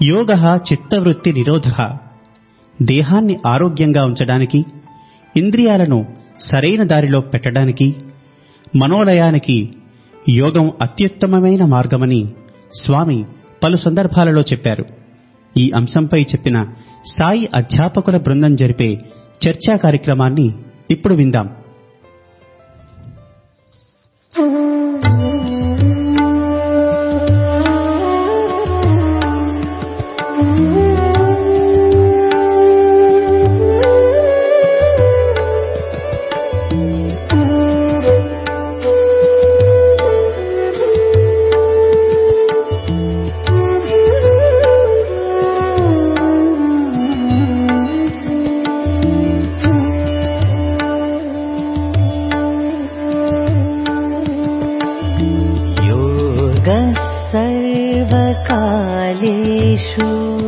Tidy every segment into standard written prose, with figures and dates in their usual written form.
యోగః చిత్తవృత్తి నిరోధః. దేహాన్ని ఆరోగ్యంగా ఉంచడానికి, ఇంద్రియాలను సరైన దారిలో పెట్టడానికి, మనోలయానికి యోగం అత్యుత్తమమైన మార్గమని స్వామి పలు సందర్భాలలో చెప్పారు. ఈ అంశంపై చెప్పిన సాయి అధ్యాపకుల బృందం జరిపే చర్చా కార్యక్రమాన్ని ఇప్పుడు విందాం. सर्वकालेषु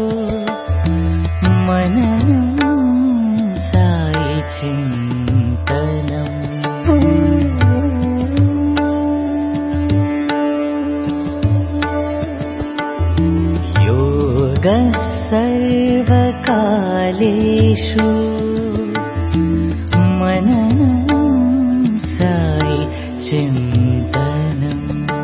मननं साई चिन्तनम् योगः सर्वकालेषु मननं साई चिन्तनम्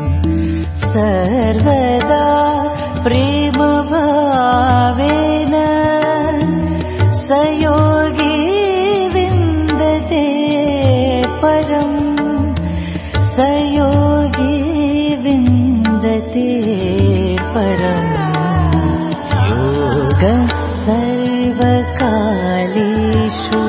सर्वदा प्रेम भावेन स योगी विन्दते परम् स योगी विन्दते परम् योगः सर्वकालेषु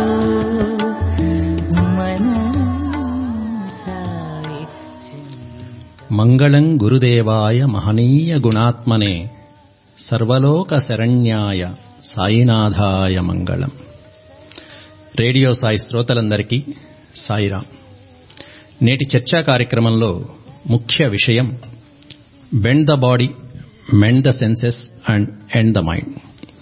మంగళం గురుదేవాయ మహనీయ గుణాత్మనే సర్వలోక శరణ్యాయ సాయినాథాయ మంగళం. రేడియో సాయి శ్రోతలందరికీ సాయిరాం. నేటి చర్చా కార్యక్రమంలో ముఖ్య విషయం bend the body, mend the senses and end the mind.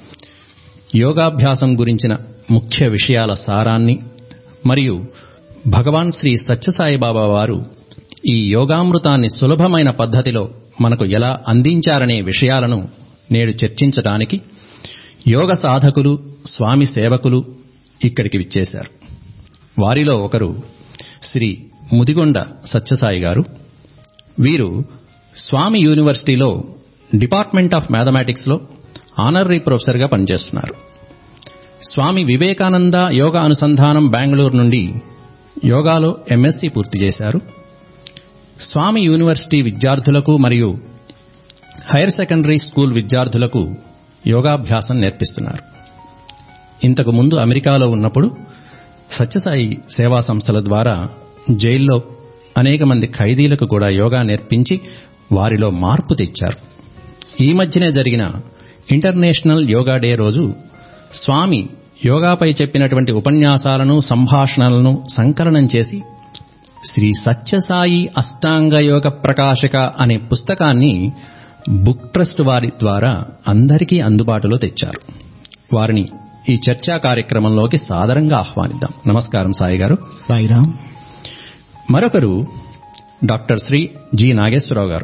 యోగాభ్యాసం గురించిన ముఖ్య విషయాల సారాన్ని మరియు భగవాన్ శ్రీ సత్యసాయిబాబా వారు ఈ యోగామృతాన్ని సులభమైన పద్ధతిలో మనకు ఎలా అందించారనే విషయాలను నేడు చర్చించడానికి యోగ సాధకులు, స్వామి సేవకులు ఇక్కడికి విచ్చేశారు. వారిలో ఒకరు శ్రీ ముదిగొండ సత్యసాయి గారు. వీరు స్వామి యూనివర్సిటీలో డిపార్ట్మెంట్ ఆఫ్ మ్యాథమెటిక్స్లో ఆనరీ ప్రొఫెసర్గా పనిచేస్తున్నారు. స్వామి వివేకానంద యోగా అనుసంధానం బెంగళూరు నుండి యోగాలో ఎంఎస్సీ పూర్తి చేశారు. స్వామి యూనివర్సిటీ విద్యార్థులకు మరియు హైయర్ సెకండరీ స్కూల్ విద్యార్థులకు యోగాభ్యాసం నేర్పిస్తున్నారు. ఇంతకు ముందు అమెరికాలో ఉన్నప్పుడు సత్యసాయి సేవా సంస్థల ద్వారా జైల్లో అనేక మంది ఖైదీలకు కూడా యోగా నేర్పించి వారిలో మార్పు తెచ్చారు. ఈ మధ్యనే జరిగిన ఇంటర్నేషనల్ యోగా డే రోజు స్వామి యోగాపై చెప్పినటువంటి ఉపన్యాసాలను, సంభాషణలను సంకలనం చేసి శ్రీ సత్యసాయి అష్టాంగ యోగ ప్రకాశక అనే పుస్తకాన్ని బుక్ ట్రస్ట్ వారి ద్వారా అందరికీ అందుబాటులో తెచ్చారు. వారిని ఈ చర్చా కార్యక్రమంలోకి సాదరంగా ఆహ్వానిద్దాం. నమస్కారం సాయి గారు. సాయిరాం. మరొకరు డాక్టర్ శ్రీ జి నాగేశ్వరరావు గారు.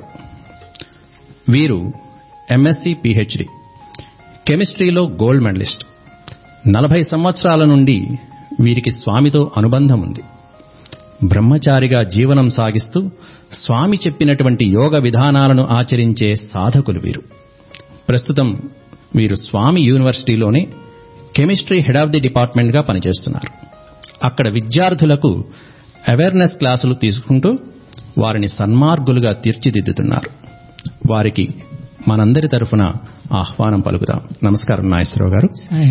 వీరు ఎంఎస్సీ పిహెచ్డి, కెమిస్ట్రీలో గోల్డ్ మెడలిస్ట్. 40 సంవత్సరాల నుండి వీరికి స్వామితో అనుబంధం ఉంది. బ్రహ్మచారిగా జీవనం సాగిస్తూ స్వామి చెప్పినటువంటి యోగ విధానాలను ఆచరించే సాధకులు వీరు. ప్రస్తుతం వీరు స్వామి యూనివర్సిటీలోనే కెమిస్ట్రీ హెడ్ ఆఫ్ ది డిపార్ట్మెంట్గా పనిచేస్తున్నారు. అక్కడ విద్యార్థులకు అవేర్నెస్ క్లాసులు తీసుకుంటూ వారిని సన్మార్గులుగా తీర్చిదిద్దుతున్నారు. వారికి మనందరి తరఫున ఆహ్వానం పలుకుదాం. నమస్కారం నాగేశ్వరరావు గారు.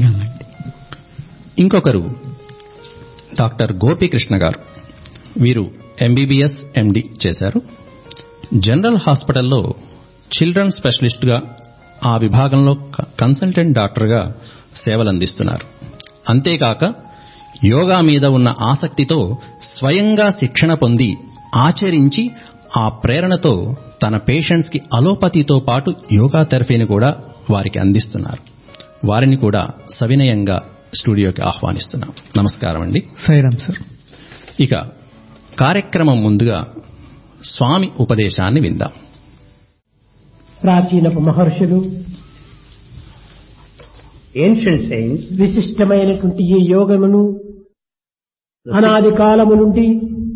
ఇంకొకరు డాక్టర్ గోపీకృష్ణ గారు. వీరు ఎంబీబీఎస్, ఎండి చేశారు. జనరల్ హాస్పిటల్లో చిల్డ్రన్ స్పెషలిస్ట్గా, ఆ విభాగంలో కన్సల్టెంట్ డాక్టర్గా సేవలందిస్తున్నారు. అంతేకాక యోగా మీద ఉన్న ఆసక్తితో స్వయంగా శిక్షణ పొంది ఆచరించి ఆ ప్రేరణతో తన పేషెంట్స్కి అలోపతితో పాటు యోగా థెరపీని కూడా వారికి అందిస్తున్నారు. వారిని కూడా సవినయంగా స్టూడియోకి ఆహ్వానిస్తున్నాం. నమస్కారం అండి. సాయిరాం సార్. ఇక కార్యక్రమం ముందుగా స్వామి ఉపదేశాన్ని విందాం. ప్రాచీనపు మహర్షులు Ancient saints, విశిష్టమైనటువంటి ఈ యోగమును అనాది కాలము నుండి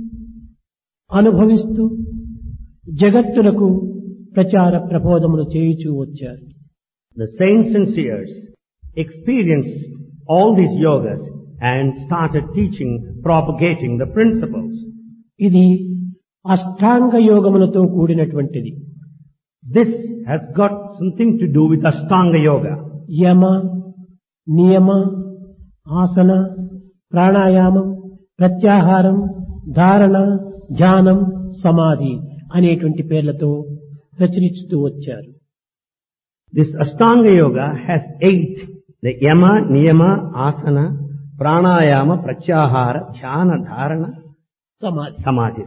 అనుభవిస్తూ జగత్తులకు ప్రచార ప్రబోధములు చేయుచూ వచ్చారు. the saints and seers experienced all these yogas and started teaching, propagating the principles. ఇది అష్టాంగ యోగములతో కూడినటువంటిది. This has got something to do with Ashtanga Yoga. యమ, నియమ, ఆసన, ప్రాణాయామం, ప్రత్యాహారం, ధారణ, ధ్యానం, సమాధి అనేటువంటి పేర్లతో ప్రచురిస్తూ వచ్చారు. This Ashtanga Yoga has 8. The Yama, Niyama, Asana, Pranayama, Pratyahara, Dhyana, Dharana, సమాధి. Samadhi.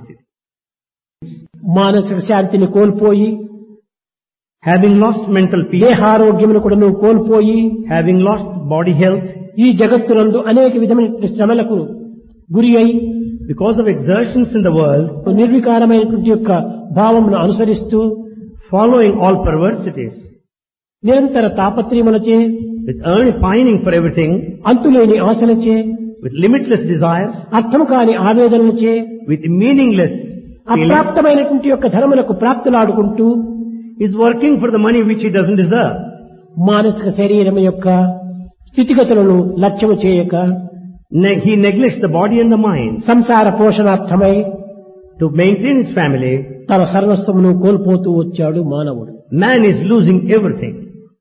మానసిక శాంతిని కోల్పోయి, Having lost mental peace, దేహారోగ్యమును కూడా నువ్వు కోల్పోయి, having lost body health, ఈ జగత్తునందు అనేక విధమైన శ్రమలకు గురి అయి because of exertions in the world, నిర్వికారమైనటువంటి యొక్క భావమును అనుసరిస్తూ following all perversities, నిరంతర తాపత్రయములచే, with pining for everything, అంతులేని ఆశలచే, with limitless desires, అర్థం కాని ఆవేదనలచే, with meaningless feelings, అప్రాప్తమైనటువంటి యొక్క ధనములకు ప్రాప్తులాడుకుంటూ is working for the money which he doesn't deserve. మానసిక శరీరం యొక్క స్థితిగతులను లక్ష్యము చేయక He neglects the body and the mind సంసార పోషణార్థమై to maintain his family. తన సర్వస్వమును కోల్పోతూ వచ్చాడు మానవుడు. Man is losing everything.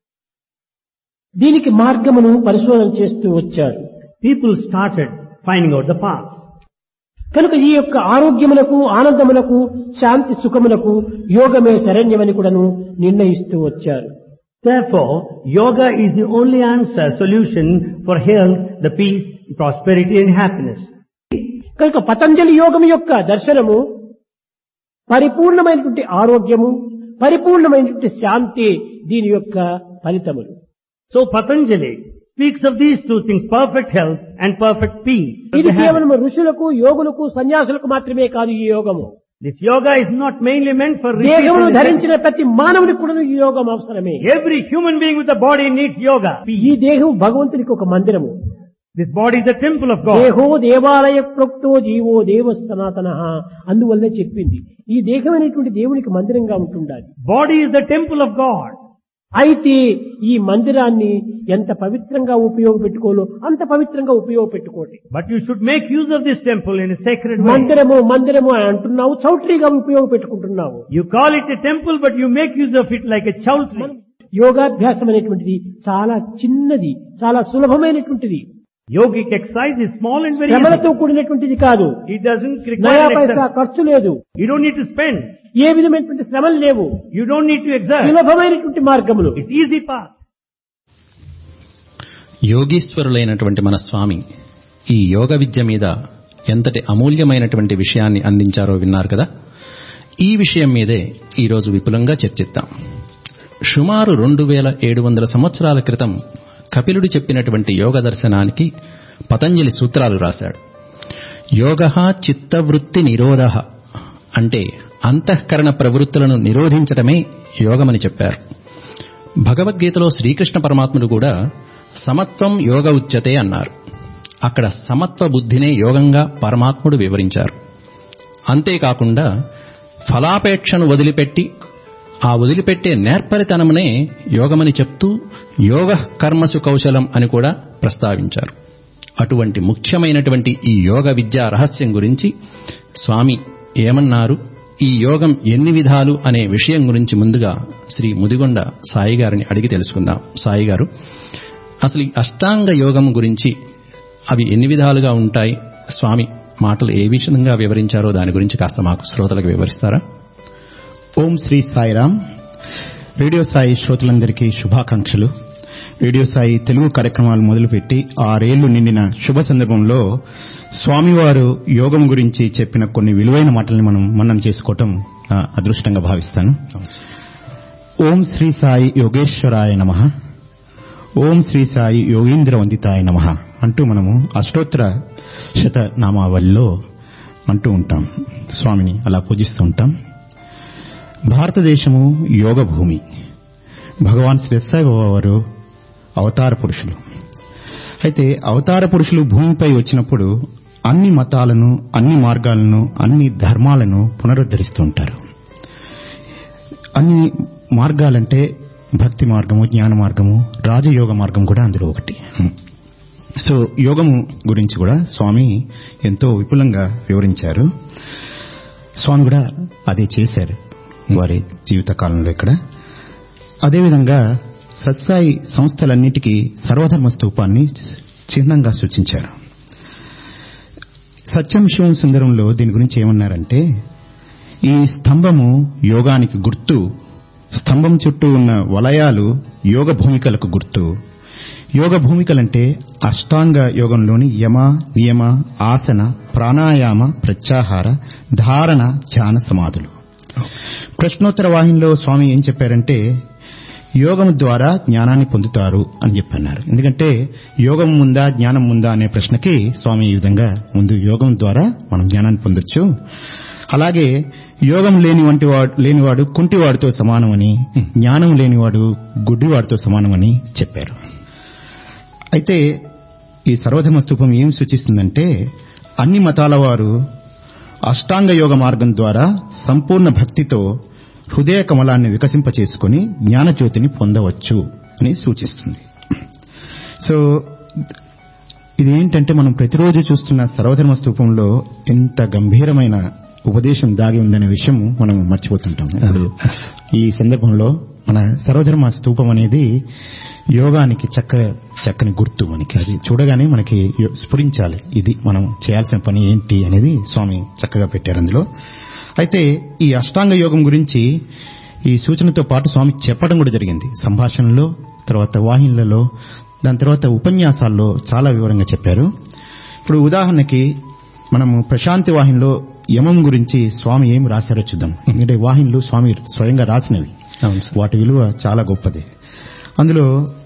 దీనికి మార్గమును పరిశోధన చేస్తూ వచ్చాడు. People started finding out the path. కనుక ఈ యొక్క ఆరోగ్యములకు, ఆనందములకు, శాంతి సుఖములకు యోగమే శరణ్యమని కూడాను నిర్ణయిస్తూ వచ్చారు. Therefore, yoga is the only answer, solution for health, the peace, prosperity and happiness. కనుక పతంజలి యోగం యొక్క దర్శనము పరిపూర్ణమైనటువంటి ఆరోగ్యము, పరిపూర్ణమైనటువంటి శాంతి దీని యొక్క ఫలితములు. So Patanjali speaks of these two things, perfect health and perfect peace. ఇది కేవలం ఋషులకు, యోగులకు, సన్యాసులకు మాత్రమే కాదు ఈ యోగము. This yoga is not mainly meant for దేహమును rishis. ధరించిన ప్రతి మానవునికి కూడా ఈ యోగం అవసరమే. Every human being with a body needs yoga. ఈ దేహం భగవంతునికి ఒక మందిరము. This body is the temple of God. దేహో దేవాలయ ప్రోక్తో జీవో దేవ సనాతన, అందువల్లే చెప్పింది ఈ దేహం అనేటువంటి దేవునికి మందిరంగా ఉంటుండాలి. Body is the temple of God. అయితే ఈ మందిరాన్ని ఎంత పవిత్రంగా ఉపయోగపెట్టుకోలో అంత పవిత్రంగా ఉపయోగపెట్టుకోండి. But you should make use of this temple in a sacred way. మందిరము మందిరము అని అంటున్నావు, చౌట్రీగా ఉపయోగపెట్టుకుంటున్నావు. You call it a temple, but you make use of it like a chowtry. యోగాభ్యాసం అనేటువంటిది చాలా చిన్నది, చాలా సులభమైనటువంటిది. Yogic exercise is small and very శ్రమలతో easy. కూడినటువంటిది కాదు. It doesn't నయా require పైసా exercise. ఖర్చు లేదు. You don't need to spend. ఏ విధమైనటువంటి శ్రమలు లేవు. You don't need to exert. సులభమైనటువంటి మార్గములు. It's easy path. యోగీశ్వరులైనటువంటి మన స్వామి ఈ యోగ విద్య మీద ఎంతటి అమూల్యమైనటువంటి విషయాన్ని అందించారో విన్నారు కదా. ఈ విషయం మీదే ఈరోజు విపులంగా చర్చిద్దాం. సుమారు 2700 సంవత్సరాల క్రితం కపిలుడు చెప్పినటువంటి యోగ దర్శనానికి పతంజలి సూత్రాలు రాశాడు. యోగః చిత్తవృత్తి నిరోధః అంటే అంతఃకరణ ప్రవృత్తులను నిరోధించటమే యోగమని చెప్పారు. భగవద్గీతలో శ్రీకృష్ణ పరమాత్ముడు కూడా సమత్వం యోగ ఉచ్యతే అన్నారు. అక్కడ సమత్వ బుద్ధినే యోగంగా పరమాత్ముడు వివరించారు. అంతేకాకుండా ఫలాపేక్షను వదిలిపెట్టి ఆ వదిలిపెట్టే నేర్పరితనమునే యోగమని చెప్తూ యోగ కర్మసు కౌశలం అని కూడా ప్రస్తావించారు. అటువంటి ముఖ్యమైనటువంటి ఈ యోగ విద్యా రహస్యం గురించి స్వామి ఏమన్నారు, ఈ యోగం ఎన్ని విధాలు అనే విషయం గురించి ముందుగా శ్రీ ముదిగొండ సాయి గారిని అడిగి తెలుసుకుందాం. సాయి గారు, అసలు ఈ అష్టాంగ యోగం గురించి అవి ఎన్ని విధాలుగా ఉంటాయి, స్వామి మాటలు ఏ విషయంగా వివరించారో దాని గురించి కాస్త మాకు శ్రోతలకు వివరిస్తారా? ఓం శ్రీ సాయిరామ్. రేడియో సాయి శ్రోతలందరికీ శుభాకాంక్షలు. రేడియో సాయి తెలుగు కార్యక్రమాలు మొదలుపెట్టి 6 ఏళ్లు నిండిన శుభ సందర్భంలో స్వామివారు యోగం గురించి చెప్పిన కొన్ని విలువైన మాటల్ని మనం మననం చేసుకోవటం అదృష్టంగా భావిస్తాను. ఓం శ్రీ సాయి యోగేశ్వరాయ నమః, ఓం శ్రీ సాయి యోగేంద్ర వందితాయ నమః అంటూ మనము అష్టోత్తర శతనామావళిలో అంటూ ఉంటాం. స్వామిని అలా పూజిస్తూ ఉంటాం. భారతదేశము యోగ భూమి. భగవాన్ శ్రీ సాయిబాబా వారు అవతార పురుషులు. అయితే అవతార పురుషులు భూమిపై వచ్చినప్పుడు అన్ని మతాలను, అన్ని మార్గాలను, అన్ని ధర్మాలను పునరుద్ధరిస్తూ ఉంటారు. అన్ని మార్గాలంటే భక్తి మార్గము, జ్ఞాన మార్గము, రాజయోగ మార్గం కూడా అందులో ఒకటి. సో యోగము గురించి కూడా స్వామి ఎంతో విపులంగా వివరించారు. స్వామి కూడా అదే చేశారు వారి జీవిత కాలంలో ఇక్కడ. అదేవిధంగా సత్సాయి సంస్థలన్నిటికీ సర్వధర్మ స్తూపాన్ని చిహ్నంగా సూచించారు. సత్యం శివం సుందరంలో దీని గురించి ఏమన్నారంటే, ఈ స్తంభము యోగానికి గుర్తు, స్తంభం చుట్టూ ఉన్న వలయాలు యోగ భూమికలకు గుర్తు. యోగ భూమికలంటే అష్టాంగ యోగంలోని యమ, నియమ, ఆసన, ప్రాణాయామ, ప్రత్యాహార, ధారణ, ధ్యాన సమాధులు. ప్రశ్నోత్తర వాహినిలో స్వామి ఏం చెప్పారంటే, యోగం ద్వారా జ్ఞానాన్ని పొందుతారు అని చెప్పన్నారు. ఎందుకంటే యోగం ఉందా జ్ఞానం ఉందా అనే ప్రశ్నకి స్వామి ఈ విధంగా, ముందు యోగం ద్వారా మనం జ్ఞానాన్ని పొందొచ్చు, అలాగే యోగం లేనివాడు కుంటివాడితో సమానమని, జ్ఞానం లేనివాడు గుడ్డివాడితో సమానమని చెప్పారు. అయితే ఈ సర్వధర్మ స్తూపం ఏం సూచిస్తుందంటే, అన్ని మతాల వారు అష్టాంగ యోగ మార్గం ద్వారా సంపూర్ణ భక్తితో హృదయ కమలాన్ని వికసింపచేసుకుని జ్ఞానజ్యోతిని పొందవచ్చు అని సూచిస్తుంది. సో ఇదేంటంటే, మనం ప్రతిరోజు చూస్తున్న సర్వధర్మ స్తూపంలో ఎంత గంభీరమైన ఉపదేశం దాగి ఉందనే విషయం మనం మర్చిపోతుంటాం. ఇప్పుడు ఈ సందర్భంలో మన సర్వధర్మ స్తూపం అనేది యోగానికి చక్కని గుర్తు. మనకి అది చూడగానే మనకి స్ఫురించాలి, ఇది మనం చేయాల్సిన పని ఏంటి అనేది స్వామి చక్కగా పెట్టారు అందులో. అయితే ఈ అష్టాంగ యోగం గురించి ఈ సూచనతో పాటు స్వామి చెప్పడం కూడా జరిగింది. సంభాషణలో, తర్వాత వాహినులలో, దాని తర్వాత ఉపన్యాసాల్లో చాలా వివరంగా చెప్పారు. ఇప్పుడు ఉదాహరణకి మనము ప్రశాంతి వాహినిలో యమం గురించి స్వామి ఏం రాశారో చూద్దాం. ఎందుకంటే వాహినులు స్వామి స్వయంగా రాసినవి, వాటి విలువ చాలా గొప్పది. అందులో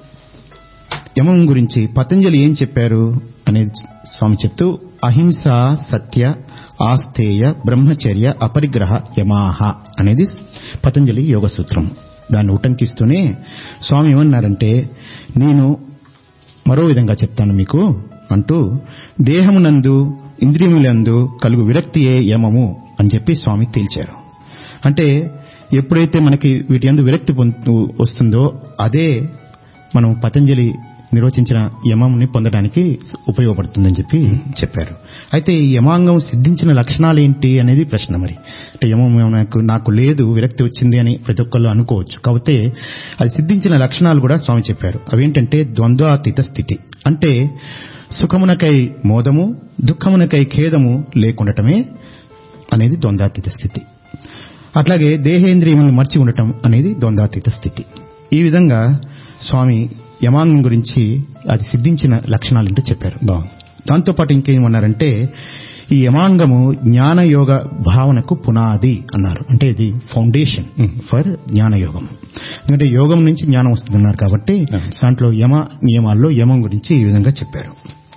యమం గురించి పతంజలి ఏం చెప్పారు అనేది స్వామి చెప్తూ, అహింస, సత్య, ఆస్థేయ, బ్రహ్మచర్య, అపరిగ్రహ, యమాహ అనేది పతంజలి యోగ సూత్రం. దాన్ని ఉటంకిస్తూనే స్వామి ఏమన్నారంటే, నేను మరో విధంగా చెప్తాను మీకు అంటూ, దేహమునందు ఇంద్రియములందు కలుగు విరక్తియే యమము అని చెప్పి స్వామి తేల్చారు. అంటే ఎప్పుడైతే మనకి వీటి యందు విరక్తి వస్తుందో అదే మనం పతంజలి నిర్వచించిన యమంని పొందడానికి ఉపయోగపడుతుందని చెప్పి చెప్పారు. అయితే ఈ యమాంగం సిద్ధించిన లక్షణాలు ఏంటి అనేది ప్రశ్న. మరి అంటే యమం నాకు లేదు, విరక్తి వచ్చింది అని ప్రతి ఒక్కళ్ళు అనుకోవచ్చు. కాకపోతే అది సిద్ధించిన లక్షణాలు కూడా స్వామి చెప్పారు. అవేంటంటే ద్వంద్వాతీత స్థితి, అంటే సుఖమునకై మోదము, దుఃఖమునకై ఖేదము లేకుండటమే అనేది ద్వంద్వాతీత స్థితి. అట్లాగే దేహేంద్రియములను మర్చి ఉండటం అనేది ద్వంద్వాతీత స్థితి. ఈ విధంగా స్వామి యమాంగం గురించి అది సిద్ధించిన లక్షణాలేంటో చెప్పారు. దాంతోపాటు ఇంకేమన్నారంటే, ఈ యమాంగము జ్ఞానయోగ భావనకు పునాది అన్నారు. అంటే ఇది ఫౌండేషన్ ఫర్ జ్ఞానయోగం. ఎందుకంటే యోగం నుంచి జ్ఞానం వస్తుందన్నారు కాబట్టి దాంట్లో యమ నియమాల్లో యమం గురించి ఈ విధంగా చెప్పారు.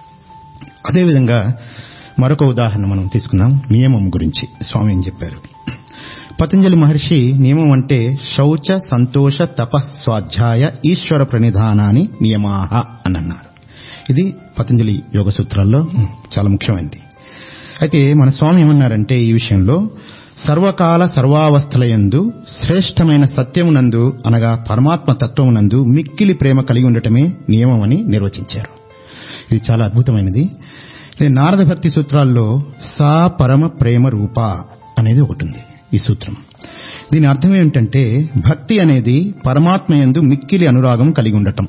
అదేవిధంగా మరొక ఉదాహరణ మనం తీసుకున్నాం, నియమం గురించి స్వామి ఏం చెప్పారు. పతంజలి మహర్షి నియమం అంటే శౌచ, సంతోష, తపస్వాధ్యాయ, ఈశ్వర ప్రణిధానాన్ని నియమాహ అని అన్నారు. ఇది పతంజలి యోగ సూత్రాల్లో చాలా ముఖ్యమైనది. అయితే మన స్వామి ఏమన్నారంటే ఈ విషయంలో, సర్వకాల సర్వావస్థలయందు శ్రేష్టమైన సత్యమునందు అనగా పరమాత్మ తత్వమునందు మిక్కిలి ప్రేమ కలిగి ఉండటమే నియమం అని నిర్వచించారు. ఇది చాలా అద్భుతమైనది. నారద భక్తి సూత్రాల్లో సా పరమ ప్రేమ రూప అనేది ఒకటి ఉంది ఈ సూత్రం. దీని అర్థం ఏమిటంటే, భక్తి అనేది పరమాత్మ యందు మిక్కిలి అనురాగం కలిగి ఉండటం.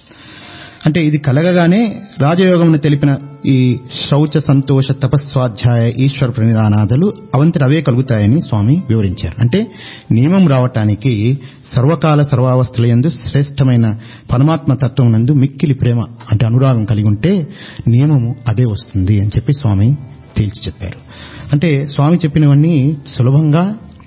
అంటే ఇది కలగగానే రాజయోగమును తెలిపిన ఈ శౌచ, సంతోష, తపస్వాధ్యాయ, ఈశ్వర ప్రణిధానాదులు అవంతటి అవే కలుగుతాయని స్వామి వివరించారు. అంటే నియమం రావటానికి సర్వకాల సర్వావస్థలయందు శ్రేష్టమైన పరమాత్మ తత్వం నందు మిక్కిలి ప్రేమ అంటే అనురాగం కలిగి ఉంటే నియమము అదే వస్తుంది అని చెప్పి స్వామి తేల్చి చెప్పారు. అంటే స్వామి చెప్పినవన్నీ సులభంగా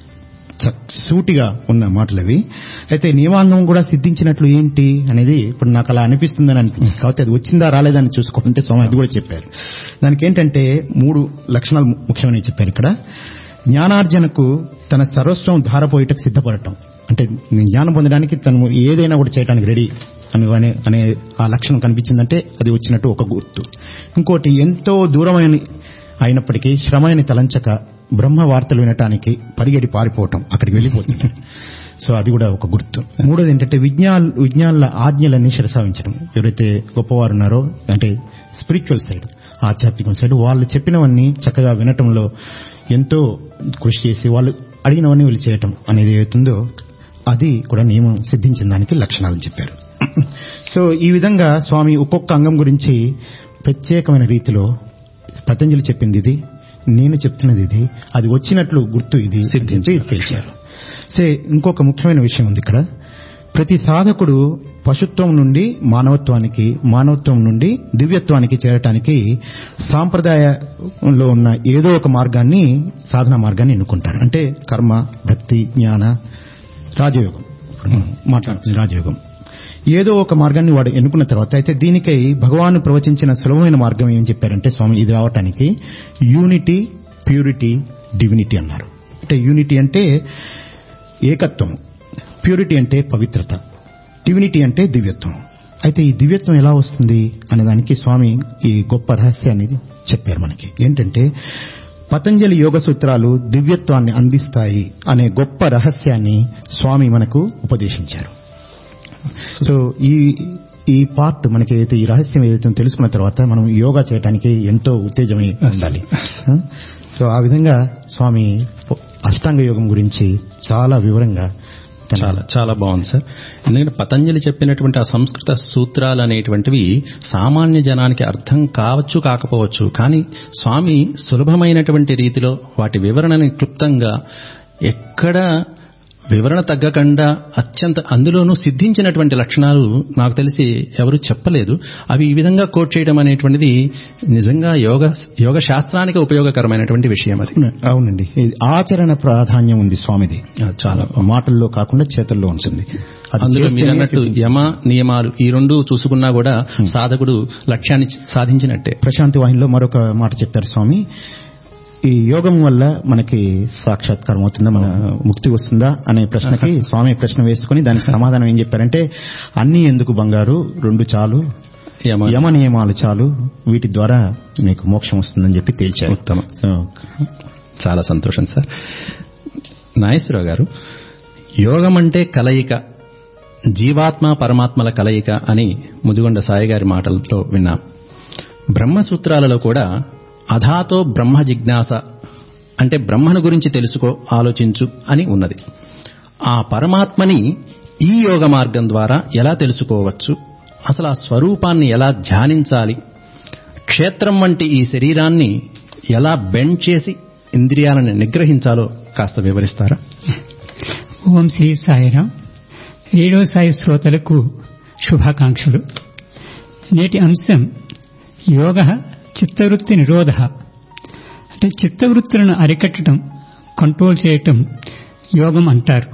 సూటిగా ఉన్న మాటలవి. అయితే నియమాంగం కూడా సిద్ధించినట్లు ఏంటి అనేది ఇప్పుడు నాకు అలా అనిపిస్తుందని అనిపించింది. కాబట్టి అది వచ్చిందా రాలేదని చూసుకోవాలంటే స్వామి అది కూడా చెప్పారు. దానికి ఏంటంటే 3 లక్షణాలు ముఖ్యమని చెప్పారు ఇక్కడ. జ్ఞానార్జనకు తన సర్వస్వం ధారపోయేటకు సిద్ధపడటం, అంటే జ్ఞానం పొందడానికి తను ఏదైనా కూడా చేయడానికి రెడీ అనే ఆ లక్షణం కనిపించిందంటే అది వచ్చినట్టు ఒక గుర్తు. ఇంకోటి, ఎంతో దూరమైన అయినప్పటికీ శ్రమని తలంచక బ్రహ్మ వార్తలు వినటానికి పరిగెడి పారిపోవటం, అక్కడికి వెళ్ళిపోతుంది. సో అది కూడా ఒక గుర్తు. మూడోది ఏంటంటే విజ్ఞానుల ఆజ్ఞలన్నీ శిరసావించడం. ఎవరైతే గొప్పవారు ఉన్నారో అంటే స్పిరిచువల్ సైడ్, ఆధ్యాత్మికం సైడ్, వాళ్ళు చెప్పినవన్నీ చక్కగా వినటంలో ఎంతో కృషి చేసి వాళ్ళు అడిగినవన్నీ వీళ్ళు చేయటం అనేది ఏదైతుందో అది కూడా నియమం సిద్ధించిన దానికి లక్షణాలని చెప్పారు. సో ఈ విధంగా స్వామి ఒక్కొక్క అంగం గురించి ప్రత్యేకమైన రీతిలో పతంజలి చెప్పింది ఇది, నేను చెప్తున్నది ఇది, అది వచ్చినట్లు గుర్తు ఇది సిద్ధించి తెలిచారు. సే ఇంకొక ముఖ్యమైన విషయం ఉంది ఇక్కడ. ప్రతి సాధకుడు పశుత్వం నుండి మానవత్వానికి, మానవత్వం నుండి దివ్యత్వానికి చేరటానికి సాంప్రదాయంలో ఉన్న ఏదో ఒక మార్గాన్ని, సాధన మార్గాన్ని ఎన్నుకుంటారు. అంటే కర్మ, భక్తి, జ్ఞాన, రాజయోగం, మాట్లాడుతుంది రాజయోగం. ఏదో ఒక మార్గాన్ని వాడు ఎన్నుకున్న తర్వాత అయితే దీనికై భగవాను ప్రవచించిన సులభమైన మార్గం ఏం చెప్పారంటే స్వామి, ఇది రావటానికి యూనిటీ, ప్యూరిటీ, డివినిటీ అన్నారు. అంటే యూనిటీ అంటే ఏకత్వం, ప్యూరిటీ అంటే పవిత్రత, డివినిటీ అంటే దివ్యత్వం. అయితే ఈ దివ్యత్వం ఎలా వస్తుంది అనే దానికి స్వామి ఈ గొప్ప రహస్యాన్ని చెప్పారు మనకి. ఏంటంటే పతంజలి యోగ సూత్రాలు దివ్యత్వాన్ని అందిస్తాయి అనే గొప్ప రహస్యాన్ని స్వామి మనకు ఉపదేశించారు. సో ఈ పార్ట్ మనకి ఏదైతే ఈ రహస్యం ఏదైతే తెలుసుకున్న తర్వాత మనం యోగా చేయడానికి ఎంతో ఉత్తేజమై ఉండాలి. సో ఆ విధంగా స్వామి అష్టాంగ యోగం గురించి చాలా వివరంగా చాలా బాగుంది సార్. ఎందుకంటే పతంజలి చెప్పినటువంటి ఆ సంస్కృత సూత్రాలు అనేటువంటివి సామాన్య జనానికి అర్థం కావచ్చు కాకపోవచ్చు, కానీ స్వామి సులభమైనటువంటి రీతిలో వాటి వివరణని క్లుప్తంగా ఎక్కడ వివరణ తగ్గకుండా అత్యంత అందులోనూ సిద్ధించినటువంటి లక్షణాలు నాకు తెలిసి ఎవరు చెప్పలేదు. అవి ఈ విధంగా కోట్ చేయడం అనేటువంటిది నిజంగా యోగ శాస్త్రానికి ఉపయోగకరమైనటువంటి విషయం. అది అవునండి. ఆచరణ ప్రాధాన్యం ఉంది స్వామిది. చాలా మాటల్లో కాకుండా చేతుల్లో ఉంటుంది. అందులో మీరు అన్నట్టు యమ నియమాలు ఈ రెండు చూసుకున్నా కూడా సాధకుడు లక్ష్యాన్ని సాధించినట్టే. ప్రశాంతి వాహినిలో మరొక మాట చెప్పారు స్వామి, ఈ యోగం వల్ల మనకి సాక్షాత్కారం అవుతుందా, మన ముక్తి వస్తుందా అనే ప్రశ్నకి స్వామి ప్రశ్న వేసుకుని దానికి సమాధానం ఏం చెప్పారంటే, అన్ని ఎందుకు బంగారు, రెండు చాలు, యమ నియమాలు చాలు, వీటి ద్వారా మీకు మోక్షం వస్తుందని చెప్పి తేల్చారు. ఉత్తమం. చాలా సంతోషం సార్. నాగేశ్వరరావు గారు, యోగం అంటే కలయిక, జీవాత్మ పరమాత్మల కలయిక అని ముదిగొండ సాయి గారి మాటలతో విన్నాం. బ్రహ్మసూత్రాలలో కూడా అధాతో బ్రహ్మ జిజ్ఞాస అంటే బ్రహ్మను గురించి తెలుసుకో, ఆలోచించు అని ఉన్నది. ఆ పరమాత్మని ఈ యోగ మార్గం ద్వారా ఎలా తెలుసుకోవచ్చు, అసలు ఆ స్వరూపాన్ని ఎలా ధ్యానించాలి, క్షేత్రం వంటి ఈ శరీరాన్ని ఎలా బెండ్ చేసి ఇంద్రియాలను నిగ్రహించాలో కాస్త వివరిస్తారా? ఓం శ్రీ సాయిరాం. రేడియో సాయి శ్రోతలకు శుభాకాంక్షలు. నేటి అంశం యోగ చిత్తవృత్తి నిరోధ. అంటే చిత్తవృత్తులను అరికట్టడం, కంట్రోల్ చేయటం యోగం అంటారు.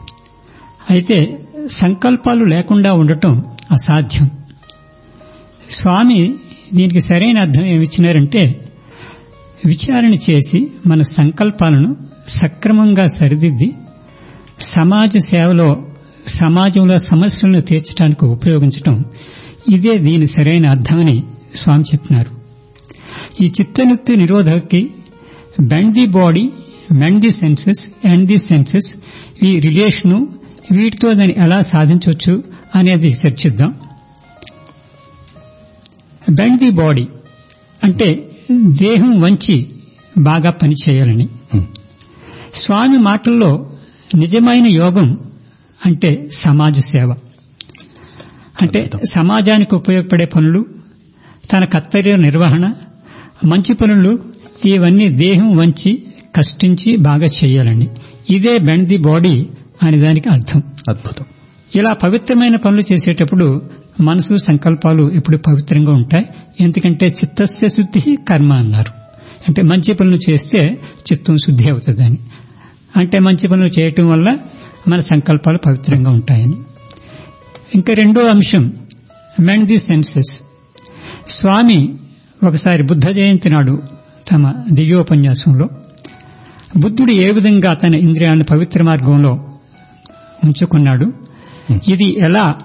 అయితే సంకల్పాలు లేకుండా ఉండటం అసాధ్యం. స్వామి దీనికి సరైన అర్థం ఏమిచ్చినారంటే, విచారణ చేసి మన సంకల్పాలను సక్రమంగా సరిదిద్ది సమాజ సేవలో, సమాజంలో సమస్యలను తీర్చడానికి ఉపయోగించటం, ఇదే దీని సరైన అర్థమని స్వామి చెప్పినారు. ఈ చిత్తవృత్తి నిరోధకి bend the body, mend the senses, end the senses, ఈ రిలేషను, వీటితో దాన్ని ఎలా సాధించవచ్చు అనేది చర్చిద్దాం. బెండ్ ది బాడీ అంటే దేహం వంచి బాగా పనిచేయాలని. స్వామి మాటల్లో నిజమైన యోగం అంటే సమాజ సేవ. అంటే సమాజానికి ఉపయోగపడే పనులు, తన కర్తవ్య నిర్వహణ, మంచి పనులు, ఇవన్నీ దేహం వంచి కష్టించి బాగా చేయాలని. ఇదే బెండ్ ది బాడీ అని దానికి అర్థం. అద్భుతం. ఇలా పవిత్రమైన పనులు చేసేటప్పుడు మనసు, సంకల్పాలు ఎప్పుడు పవిత్రంగా ఉంటాయి. ఎందుకంటే చిత్తస్య శుద్ధి కర్మ అన్నారు. అంటే మంచి పనులు చేస్తే చిత్తం శుద్ధి అవుతుందని. అంటే మంచి పనులు చేయటం వల్ల మన సంకల్పాలు పవిత్రంగా ఉంటాయని. ఇంకా రెండో అంశం మెండ్ ది సెన్సెస్. స్వామి ఒకసారి బుద్ధ జయంతి నాడు తమ దివ్యోపన్యాసంలో బుద్ధుడు ఏ విధంగా తన ఇంద్రియాలను పవిత్ర మార్గంలో ఉంచుకున్నాడు, ఇది ఎలా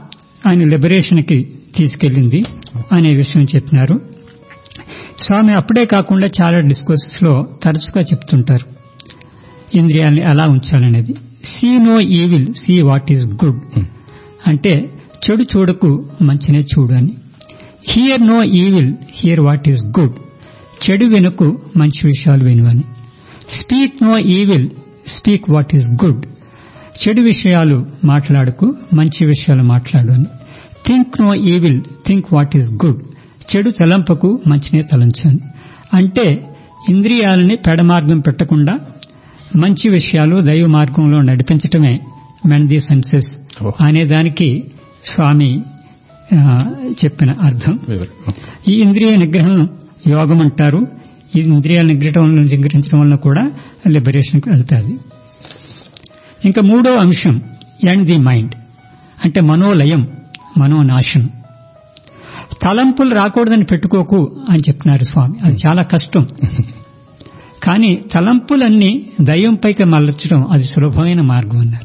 ఆయన లిబరేషన్కి తీసుకెళ్లింది అనే విషయం చెప్పినారు. స్వామి అప్పుడే కాకుండా చాలా డిస్కోర్సెస్ లో తరచుగా చెప్తుంటారు ఇంద్రియాల్ని ఎలా ఉంచాలనేది. See no evil, see what is good, అంటే చెడు చూడకు మంచినే చూడు అని. Hear no evil, hear what is good, చెడు వినకు మంచి విషయాలు విను అని. Speak no evil, speak what is good, చెడు విషయాలు మాట్లాడకు మంచి విషయాలు మాట్లాడు అని. Think no evil, think what is good, చెడు తలంపకు మంచినే తలంచని. అంటే ఇంద్రియాలని పెడమార్గం పెట్టకుండా మంచి విషయాలు దైవ మార్గంలో నడిపించటమే మెండ్ ది సెన్సెస్ అనే దానికి స్వామి చెప్పిన అర్థం. ఈ ఇంద్రియ నిగ్రహం యోగం అంటారు. ఈ ఇంద్రియాల నిగ్రహించడం వలన కూడా లిబరేషన్కి వెళ్తాది. ఇంకా మూడో అంశం ఎండ్ ది మైండ్, అంటే మనోలయం, మనోనాశనం. తలంపులు రాకూడదని పెట్టుకోకు అని చెప్తున్నారు స్వామి. అది చాలా కష్టం. కానీ తలంపులన్నీ దైవంపైకి మళ్ళించడం అది సులభమైన మార్గం అన్నారు.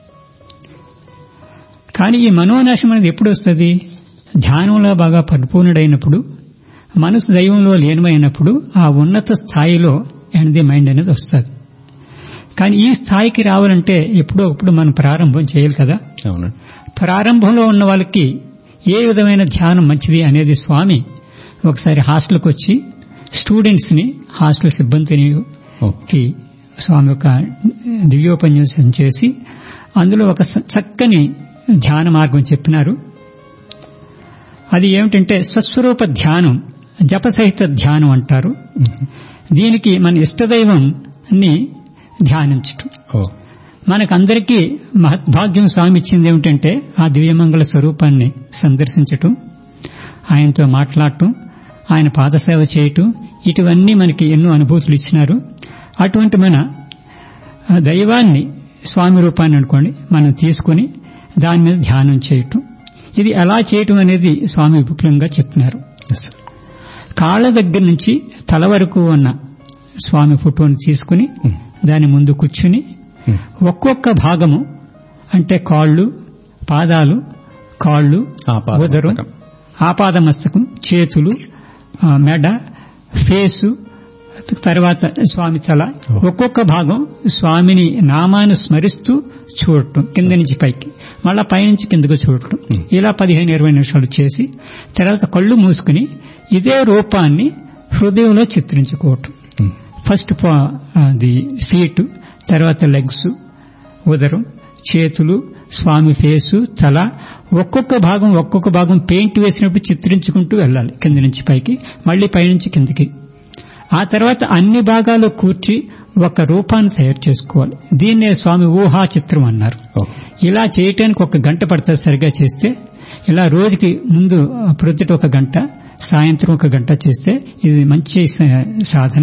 కానీ ఈ మనోనాశనం అనేది ఎప్పుడు వస్తుంది? ధ్యానంలో బాగా పరిపూర్ణుడైనప్పుడు, మనసు దైవంలో లీనమైనప్పుడు ఆ ఉన్నత స్థాయిలో ఎండ్ ది మైండ్ అనేది వస్తుంది. కానీ ఈ స్థాయికి రావాలంటే ఎప్పుడో ఒకప్పుడు మనం ప్రారంభం చేయాలి కదా. ప్రారంభంలో ఉన్న వాళ్ళకి ఏ విధమైన ధ్యానం మంచిది అనేది స్వామి ఒకసారి హాస్టల్కి వచ్చి స్టూడెంట్స్ ని, హాస్టల్ సిబ్బందిని స్వామి ఒక దివ్యోపన్యాసం చేసి అందులో ఒక చక్కని ధ్యాన మార్గం చెప్పినారు. అది ఏమిటంటే స్వస్వరూప ధ్యానం, జపసహిత ధ్యానం అంటారు. దీనికి మన ఇష్టదైవంని ధ్యానించటం. మనకందరికీ మహద్భాగ్యం స్వామి ఇచ్చింది ఏమిటంటే ఆ దివ్యమంగళ స్వరూపాన్ని సందర్శించటం, ఆయనతో మాట్లాడటం, ఆయన పాదసేవ చేయటం, ఇటువన్నీ మనకి ఎన్నో అనుభూతులు ఇచ్చినారు. అటువంటి మన దైవాన్ని, స్వామి రూపాన్ని అనుకోండి, మనం తీసుకుని దాని మీద ధ్యానం చేయటం. ఇది ఎలా చేయటం అనేది స్వామి విపులంగా చెప్పినారు. కాళ్ళ దగ్గర నుంచి తల వరకు ఉన్న స్వామి ఫోటోని తీసుకుని దాని ముందు కూర్చుని ఒక్కొక్క భాగము, అంటే కాళ్ళు, పాదాలు, కాళ్ళు, ఉదరం, ఆపాదమస్తకం, చేతులు, మెడ, ఫేసు, తర్వాత స్వామి తల, ఒక్కొక్క భాగం స్వామిని నామాన్ని స్మరిస్తూ చూడటం, కింద నుంచి పైకి, మళ్ళా పైనుంచి కిందకు చూడటం. ఇలా 15-20 నిమిషాలు చేసి తర్వాత కళ్ళు మూసుకుని ఇదే రూపాన్ని హృదయంలో చిత్రించుకోవటం. ఫస్ట్ ది ఫీట్, తర్వాత లెగ్స్, ఉదరం, చేతులు, స్వామి ఫేసు, తల, ఒక్కొక్క భాగం పెయింట్ వేసినప్పుడు చిత్రించుకుంటూ వెళ్ళాలి కింద నుంచి పైకి, మళ్లీ పైనుంచి కిందకి. ఆ తర్వాత అన్ని భాగాలు కూర్చి ఒక రూపాన్ని తయారు చేసుకోవాలి. దీన్నే స్వామి ఊహా చిత్రం అన్నారు. ఇలా చేయటానికి 1 గంట పడుతుంది సరిగా చేస్తే. ఇలా రోజుకి ముందు ప్రొద్దుట 1 గంట, సాయంత్రం 1 గంట చేస్తే ఇది మంచి సాధన.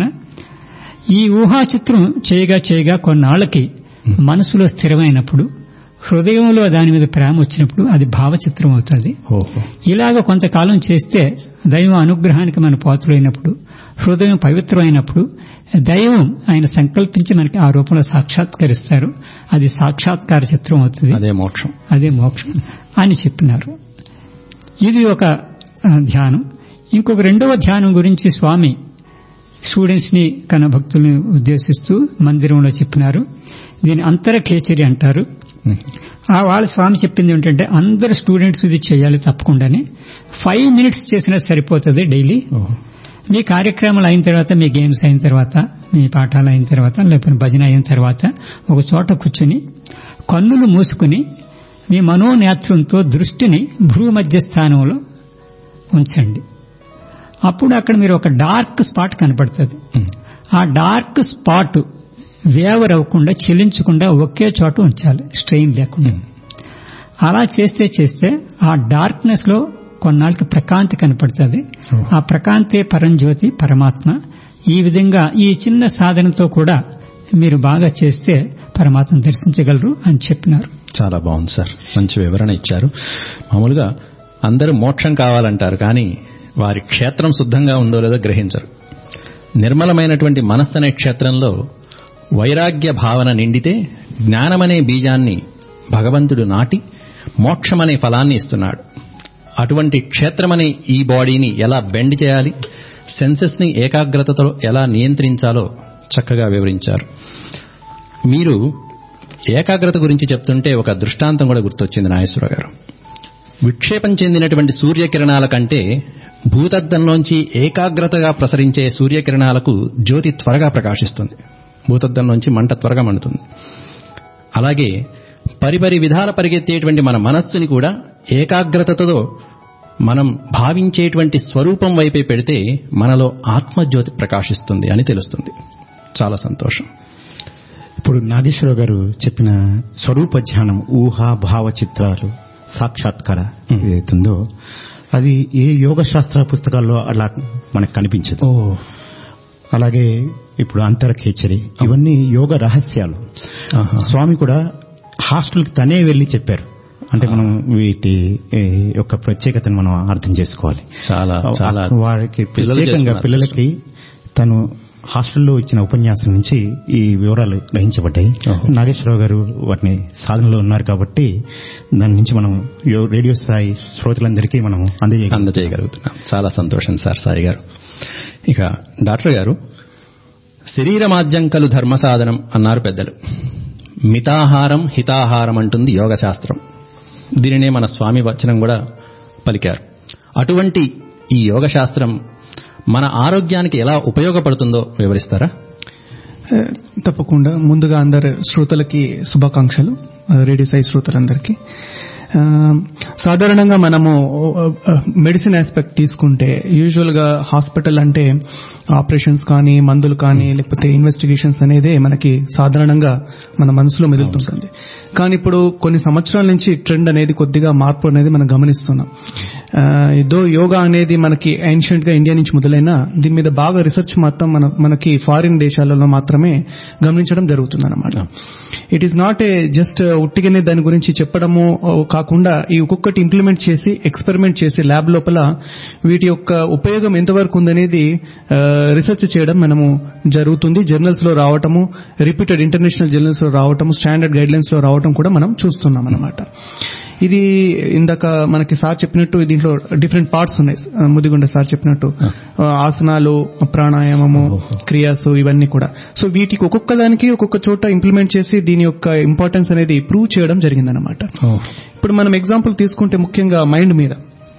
ఈ ఊహా చిత్రం చేయగా కొన్నాళ్ళకి మనసులో స్థిరమైనప్పుడు, హృదయంలో దాని మీద ప్రేమ వచ్చినప్పుడు అది భావచిత్రం అవుతుంది. ఇలాగ కొంతకాలం చేస్తే దైవం అనుగ్రహానికి మన పాత్రులైనప్పుడు, హృదయం పవిత్రమైనప్పుడు దైవం ఆయన సంకల్పించి మనకి ఆ రూపంలో సాక్షాత్కరిస్తారు. అది సాక్షాత్కార చిత్రం అవుతుంది. అదే మోక్షం అని చెప్పినారు. ఇది ఒక ధ్యానం. ఇంకొక రెండవ ధ్యానం గురించి స్వామి స్టూడెంట్స్ ని, కన భక్తుల్ని ఉద్దేశిస్తూ మందిరంలో చెప్పినారు. దీని అంతరఖేచరి అంటారు. ఆ వాళ్ళ స్వామి చెప్పింది ఏంటంటే అందరు స్టూడెంట్స్ ఇది చేయాలి తప్పకుండానే. 5 minutes చేసినా సరిపోతుంది డైలీ. మీ కార్యక్రమాలు అయిన తర్వాత, మీ గేమ్స్ అయిన తర్వాత, మీ పాఠాలు అయిన తర్వాత, లేకపోతే భజన అయిన తర్వాత ఒక చోట కూర్చుని కన్నులు మూసుకుని మీ మనోనేత్రంతో దృష్టిని భ్రూమధ్య స్థానంలో ఉంచండి. అప్పుడు అక్కడ మీరు ఒక డార్క్ స్పాట్ కనపడుతుంది. ఆ డార్క్ స్పాట్ వేవర్ అవ్వకుండా, చెల్లించకుండా ఒకే చోట ఉంచాలి, స్ట్రెయిన్ లేకుండా. అలా చేస్తే ఆ డార్క్నెస్ లో కొన్నాళ్ళకి ప్రకాంతి కనపడుతుంది. ఆ ప్రకాంతే పరంజ్యోతి, పరమాత్మ. ఈ విధంగా ఈ చిన్న సాధనతో కూడా మీరు బాగా చేస్తే పరమాత్మను దర్శించగలరు అని చెప్పినారు. చాలా బాగుంది సార్, మంచి వివరణ ఇచ్చారు. మామూలుగా అందరూ మోక్షం కావాలంటారు, కానీ వారి క్షేత్రం శుద్ధంగా ఉందో లేదో గ్రహించరు. నిర్మలమైనటువంటి మనస్సు అనే క్షేత్రంలో వైరాగ్య భావన నిండితే జ్ఞానమనే బీజాన్ని భగవంతుడు నాటి మోక్షమనే ఫలాన్ని ఇస్తున్నాడు. అటువంటి క్షేత్రమనే ఈ బాడీని ఎలా బెండ్ చేయాలి, సెన్సెస్ ని ఏకాగ్రతతో ఎలా నియంత్రించాలో చక్కగా వివరించారు. మీరు ఏకాగ్రత గురించి చెప్తుంటే ఒక దృష్టాంతం కూడా గుర్తొచ్చింది నాగేశ్వరరావు గారు. విక్షేపం చెందినటువంటి సూర్యకిరణాల కంటే భూతద్దంలోంచి ఏకాగ్రతగా ప్రసరించే సూర్యకిరణాలకు జ్యోతి త్వరగా ప్రకాశిస్తుంది, భూతద్దంలోంచి మంట త్వరగా మండుతుంది. అలాగే పరిపరి విధాల పరిగెత్తేటువంటి మన మనస్సుని కూడా ఏకాగ్రతతో మనం భావించేటువంటి స్వరూపం వైపే పెడితే మనలో ఆత్మజ్యోతి ప్రకాశిస్తుంది అని తెలుస్తుంది. చాలా సంతోషం. ఇప్పుడు నాగేశ్వరరావు గారు చెప్పిన స్వరూప ధ్యానం, ఊహా భావ చిత్రాలు, సాక్షాత్కార ఏదైతుందో అది ఏ యోగ శాస్త్ర పుస్తకాల్లో అలా మనకు కనిపించదు. అలాగే ఇప్పుడు అంతరఖేచరి, ఇవన్నీ యోగ రహస్యాలు. స్వామి కూడా హాస్టల్కి తనే వెళ్లి చెప్పారు. అంటే మనం వీటి యొక్క ప్రత్యేకతను మనం అర్థం చేసుకోవాలి. చాలా చాలా వారికి ప్రత్యేకంగా పిల్లలకి తను హాస్టల్లో ఇచ్చిన ఉపన్యాసం నుంచి ఈ వివరాలు గ్రహించబడ్డాయి. నాగేశ్వరరావు గారు వాటిని సాధనలో ఉన్నారు కాబట్టి దాని నుంచి మనం రేడియో సాయి శ్రోతలందరికీ మనం అందజేయగలుగుతున్నాం. చాలా సంతోషం సార్ సాయి గారు. ఇక డాక్టర్ గారు, శరీరమాద్యం కలు ధర్మ సాధనం అన్నారు పెద్దలు. మితాహారం హితాహారం అంటుంది యోగ శాస్త్రం. దీనినే మన స్వామి వచనం కూడా పలికారు. అటువంటి ఈ యోగ శాస్త్రం మన ఆరోగ్యానికి ఎలా ఉపయోగపడుతుందో వివరిస్తారా? తప్పకుండా. ముందుగా అందరు శ్రోతలకి శుభాకాంక్షలు, రేడియో సాయి శ్రోతలందరికీ. సాధారణంగా మనము మెడిసిన్ ఆస్పెక్ట్ తీసుకుంటే యూజువల్ గా హాస్పిటల్ అంటే ఆపరేషన్స్ కానీ మందులు కానీ లేకపోతే ఇన్వెస్టిగేషన్స్ అనేదే మనకి సాధారణంగా మన మనసులో మెదులుతుంటుంది. కానీ ఇప్పుడు కొన్ని సంవత్సరాల నుంచి ట్రెండ్ అనేది కొద్దిగా మార్పు అనేది మనం గమనిస్తున్నాం. ఏదో యోగా అనేది మనకి ఏన్షియంట్ గా ఇండియా నుంచి మొదలైనా దీని మీద బాగా రీసెర్చ్ మొత్తం మనకి ఫారిన్ దేశాలలో మాత్రమే గమనించడం జరుగుతుంది అన్నమాట. It is not a just ఉట్టిగానే దాని గురించి చెప్పడము కాకుండా ఈ ఒక్కొక్కటి ఇంప్లిమెంట్ చేసి ఎక్స్పెరిమెంట్ చేసి ల్యాబ్ లోపల వీటి యొక్క ఉపయోగం ఎంతవరకు ఉందనేది రీసెర్చ్ చేయడం మనము జరుగుతుంది. జర్నల్స్ లో రావటము, రిపీటెడ్ ఇంటర్నేషనల్ జర్నల్స్ లో రావటము, స్టాండర్డ్ గైడ్ లైన్స్ లో రావటం కూడా మనం చూస్తున్నాం అన్నమాట. ఇది ఇందాక మనకి సార్ చెప్పినట్టు దీంట్లో డిఫరెంట్ పార్ట్స్ ఉన్నాయి. ముదిగుండ సార్ చెప్పినట్టు ఆసనాలు, ప్రాణాయామము, క్రియాసు, ఇవన్నీ కూడా. సో వీటికి ఒక్కొక్క దానికి ఒక్కొక్క చోట ఇంప్లిమెంట్ చేసి దీని యొక్క ఇంపార్టెన్స్ అనేది ప్రూవ్ చేయడం జరిగిందన్నమాట. ఇప్పుడు మనం ఎగ్జాంపుల్ తీసుకుంటే ముఖ్యంగా మైండ్ మీద,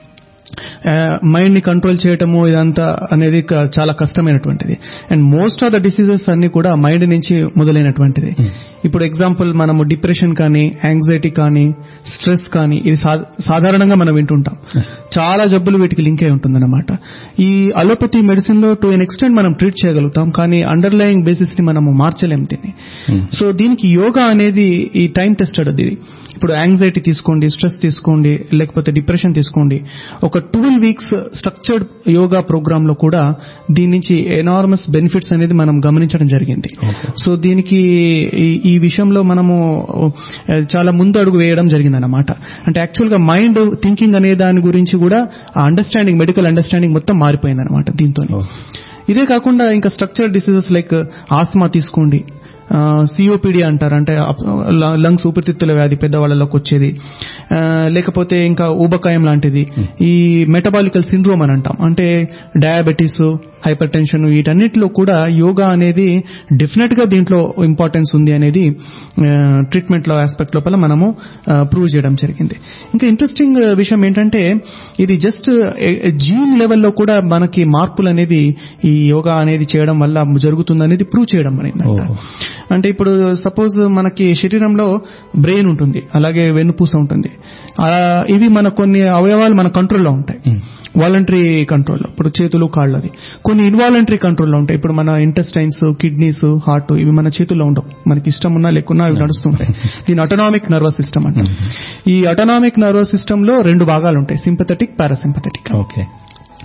మైండ్ ని కంట్రోల్ చేయటము ఇదంతా అనేది చాలా కష్టమైనటువంటిది. And most of the diseases అన్ని కూడా మైండ్ నుంచి మొదలైనటువంటిది. ఇప్పుడు ఎగ్జాంపుల్ మనము డిప్రెషన్ కానీ, యాంగ్జైటీ కానీ, స్ట్రెస్ కానీ, ఇది సాధారణంగా మనం వింటుంటాం. చాలా జబ్బులు వీటికి లింక్ అయి ఉంటుందన్నమాట. ఈ అలోపతి మెడిసిన్ లో టు ఎన్ ఎక్స్టెంట్ మనం ట్రీట్ చేయగలుగుతాం, కానీ అండర్లయింగ్ బేసిస్ ని మనము మార్చలేం దీన్ని. సో దీనికి యోగా అనేది ఈ టైం టెస్టెడ్. అది ఇప్పుడు యాంగ్జైటీ తీసుకోండి, స్ట్రెస్ తీసుకోండి, లేకపోతే డిప్రెషన్ తీసుకోండి, ఒక 12 వీక్స్ స్ట్రక్చర్డ్ యోగా ప్రోగ్రామ్ లో కూడా దీని నుంచి ఎనార్మస్ బెనిఫిట్స్ అనేది మనం గమనించడం జరిగింది. సో దీనికి ఈ విషయంలో మనము చాలా ముందు అడుగు వేయడం జరిగిందన్నమాట. అంటే యాక్చువల్ గా మైండ్ థింకింగ్ అనే దాని గురించి కూడా ఆ అండర్స్టాండింగ్, మెడికల్ అండర్స్టాండింగ్ మొత్తం మారిపోయిందన్నమాట దీంతో. ఇదే కాకుండా ఇంకా స్ట్రక్చర్డ్ డిసీజెస్ లైక్ ఆస్మా తీసుకోండి, సిఓపిడి అంటారు, అంటే లంగ్స్ ఊపిరితిత్తుల వ్యాధి పెద్దవాళ్లలోకి వచ్చేది, లేకపోతే ఇంకా ఊబకాయం లాంటిది, ఈ మెటబాలికల్ సిండ్రోమ్ అని అంటాం, అంటే డయాబెటీస్, హైపర్ టెన్షన్, వీటన్నిటిలో కూడా యోగా అనేది డెఫినెట్ గా దీంట్లో ఇంపార్టెన్స్ ఉంది అనేది ట్రీట్మెంట్ లో ఆస్పెక్ట్ లోపల మనము ప్రూవ్ చేయడం జరిగింది. ఇంకా ఇంట్రెస్టింగ్ విషయం ఏంటంటే ఇది జస్ట్ జీన్ లెవెల్లో కూడా మనకి మార్పులు అనేది ఈ యోగా అనేది చేయడం వల్ల జరుగుతుందనేది ప్రూవ్ చేయడం అనేదంట. అంటే ఇప్పుడు సపోజ్ మనకి శరీరంలో బ్రెయిన్ ఉంటుంది, అలాగే వెన్నుపూస ఉంటుంది, ఇవి మన కొన్ని అవయవాలు మన కంట్రోల్లో ఉంటాయి, వాలంటరీ కంట్రోల్లో. ఇప్పుడు చేతులు, కాళ్ళు, అది కొన్ని ఇన్వాలంటరీ కంట్రోల్లో ఉంటాయి. ఇప్పుడు మన ఇంటెస్టైన్స్, కిడ్నీస్, హార్ట్, ఇవి మన చేతుల్లో ఉండవు, మనకి ఇష్టం ఉన్నా లేకున్నా అవి నడుస్తుంటాయి. దీని ఆటోనామిక్ నర్వస్ సిస్టమ్ అంటాం. ఈ ఆటోనామిక్ నర్వస్ సిస్టమ్ లో 2 భాగాలు ఉంటాయి, సింపథెటిక్, పారాసింపథెటిక్.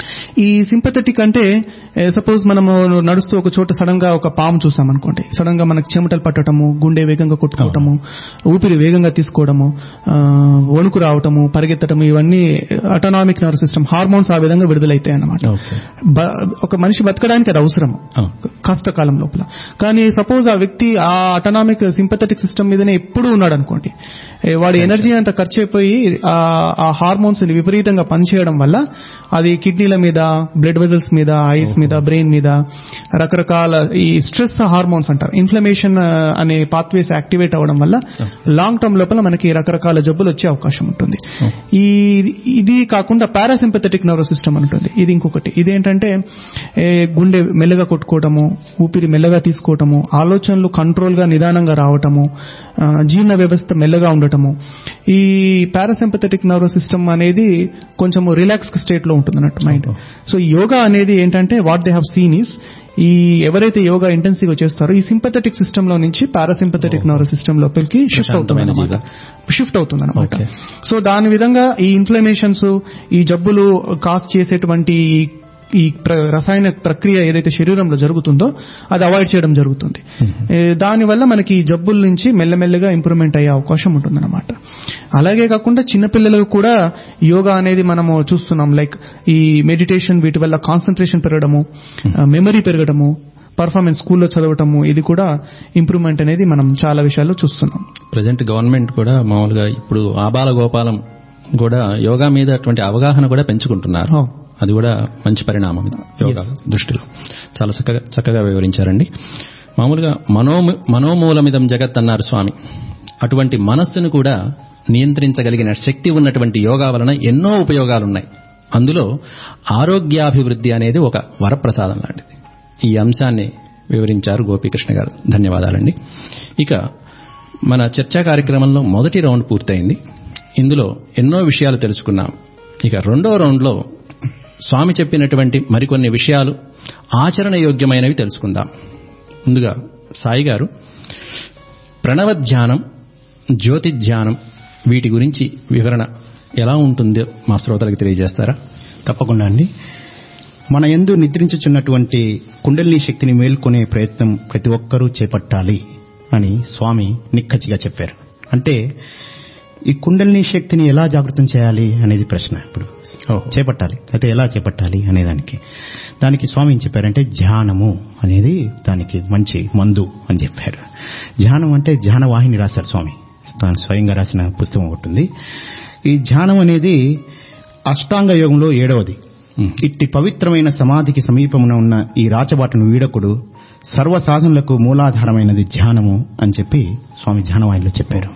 ఈ సింపథెటిక్ అంటే సపోజ్ మనము నడుస్తూ ఒక చోట సడన్ గా ఒక పాము చూసామనుకోండి, సడన్ గా మనకు చెమటలు పట్టడము, గుండె వేగంగా కొట్టుకోవటము, ఊపిరి వేగంగా తీసుకోవడము, వణుకు రావటము, పరిగెత్తడము, ఇవన్నీ ఆటోనామిక్ నర్వస్ సిస్టమ్ హార్మోన్స్ ఆ విధంగా విడుదలైతాయి అన్నమాట. ఒక మనిషి బతకడానికి అది అవసరం కష్టకాలం లోపల. కానీ సపోజ్ ఆ వ్యక్తి ఆ ఆటోనామిక్ సింపథెటిక్ సిస్టమ్ మీదనే ఎప్పుడూ ఉన్నాడు అనుకోండి, వాడి ఎనర్జీ అంతా ఖర్చు అయిపోయి ఆ హార్మోన్స్ విపరీతంగా పనిచేయడం వల్ల అది కిడ్నీల మీద, బ్లడ్ వెజల్స్ మీద, ఐస్ మీద, బ్రెయిన్ మీద రకరకాల ఈ స్ట్రెస్ హార్మోన్స్ అంటారు, ఇన్ఫ్లమేషన్ అనే పాత్వేస్ యాక్టివేట్ అవ్వడం వల్ల లాంగ్ టర్మ్ లోపల మనకి రకరకాల జబ్బులు వచ్చే అవకాశం ఉంటుంది. ఇది కాకుండా పారాసింపథెటిక్ నర్వస్ సిస్టమ్ ఉంటుంది, ఇది ఇంకొకటి. ఇదేంటంటే గుండె మెల్లగా కొట్టుకోవటము, ఊపిరి మెల్లగా తీసుకోవటము, ఆలోచనలు కంట్రోల్ గా నిదానంగా రావటము, జీర్ణ వ్యవస్థ మెల్లగా ఉండటము. ఈ పారాసింపథెటిక్ నర్వస్ సిస్టమ్ అనేది కొంచెం రిలాక్స్ స్టేట్ లో ఉంటుంది అన్నట్టు మైండ్. సో యోగా అనేది ఏంటంటే what they have seen is, ఈ ఎవరైతే యోగా ఇంటెన్సివ్ గా చేస్తారో ఈ సింపథెటిక్ సిస్టమ్ లో నుంచి పారాసింపథెటిక్ నర్వస్ సిస్టమ్ లోపలికి షిఫ్ట్ అవుతుంది అనమాట. సో దాని విధంగా ఈ ఇన్ఫ్లమేషన్స్, ఈ జబ్బులు కాజ్ చేసేటువంటి ఈ రసాయన ప్రక్రియ ఏదైతే శరీరంలో జరుగుతుందో అది అవాయిడ్ చేయడం జరుగుతుంది. దానివల్ల మనకి ఈ జబ్బుల నుంచి మెల్లమెల్లగా ఇంప్రూవ్మెంట్ అయ్యే అవకాశం ఉంటుందన్నమాట. అలాగే కాకుండా చిన్నపిల్లలకు కూడా యోగా అనేది మనము చూస్తున్నాం. లైక్ ఈ మెడిటేషన్, వీటి వల్ల కాన్సన్ట్రేషన్ పెరగడము, మెమరీ పెరగడము, పర్ఫార్మెన్స్ స్కూల్లో చదవటము, ఇది కూడా ఇంప్రూవ్మెంట్ అనేది మనం చాలా విషయాల్లో చూస్తున్నాం. ప్రజెంట్ గవర్నమెంట్ కూడా మామూలుగా ఇప్పుడు ఆబాల గోపాలం కూడా యోగా మీద అటువంటి అవగాహన కూడా పెంచుకుంటున్నారు. అది కూడా మంచి పరిణామం యోగా దృష్టిలో. చాలా చక్కగా వివరించారండి. మామూలుగా మనోమూలమిదం జగత్ అన్నారు స్వామి. అటువంటి మనస్సును కూడా నియంత్రించగలిగిన శక్తి ఉన్నటువంటి యోగా వలన ఎన్నో ఉపయోగాలున్నాయి. అందులో ఆరోగ్యాభివృద్ధి అనేది ఒక వరప్రసాదం లాంటిది. ఈ అంశాన్ని వివరించారు గోపీకృష్ణ గారు. ధన్యవాదాలండి. ఇక మన చర్చా కార్యక్రమంలో మొదటి రౌండ్ పూర్తయింది. ఇందులో ఎన్నో విషయాలు తెలుసుకున్నాం. ఇక రెండో రౌండ్లో స్వామి చెప్పినటువంటి మరికొన్ని విషయాలు ఆచరణ యోగ్యమైనవి తెలుసుకుందాం. ముందుగా సాయి గారు ప్రణవ ధ్యానం, జ్యోతి ధ్యానం, వీటి గురించి వివరణ ఎలా ఉంటుందో మా శ్రోతలకు తెలియజేస్తారా? తప్పకుండా అండి. మన యందు నిద్రించుచున్నటువంటి కుండలిని శక్తిని మేల్కొనే ప్రయత్నం ప్రతి ఒక్కరూ చేపట్టాలి అని స్వామి నిక్కచ్చిగా చెప్పారు. అంటే ఈ కుండలిని శక్తిని ఎలా జాగృతం చేయాలి అనేది ప్రశ్న. ఇప్పుడు చేపట్టాలి అయితే ఎలా చేపట్టాలి అనేదానికి దానికి స్వామి ఏం చెప్పారంటే ధ్యానము అనేది దానికి మంచి మందు అని చెప్పారు. ధ్యానం అంటే ధ్యానవాహిని రాశారు స్వామి, తాను స్వయంగా రాసిన పుస్తకం ఒకటి ఉంది. ఈ ధ్యానం అనేది అష్టాంగ యోగంలో 7వది. ఇట్టి పవిత్రమైన సమాధికి సమీపమున ఉన్న ఈ రాచబాటను వీడకుడు సర్వ సాధనలకు మూలాధారమైనది ధ్యానము అని చెప్పి స్వామి ధ్యానవాహినిలో చెప్పారు.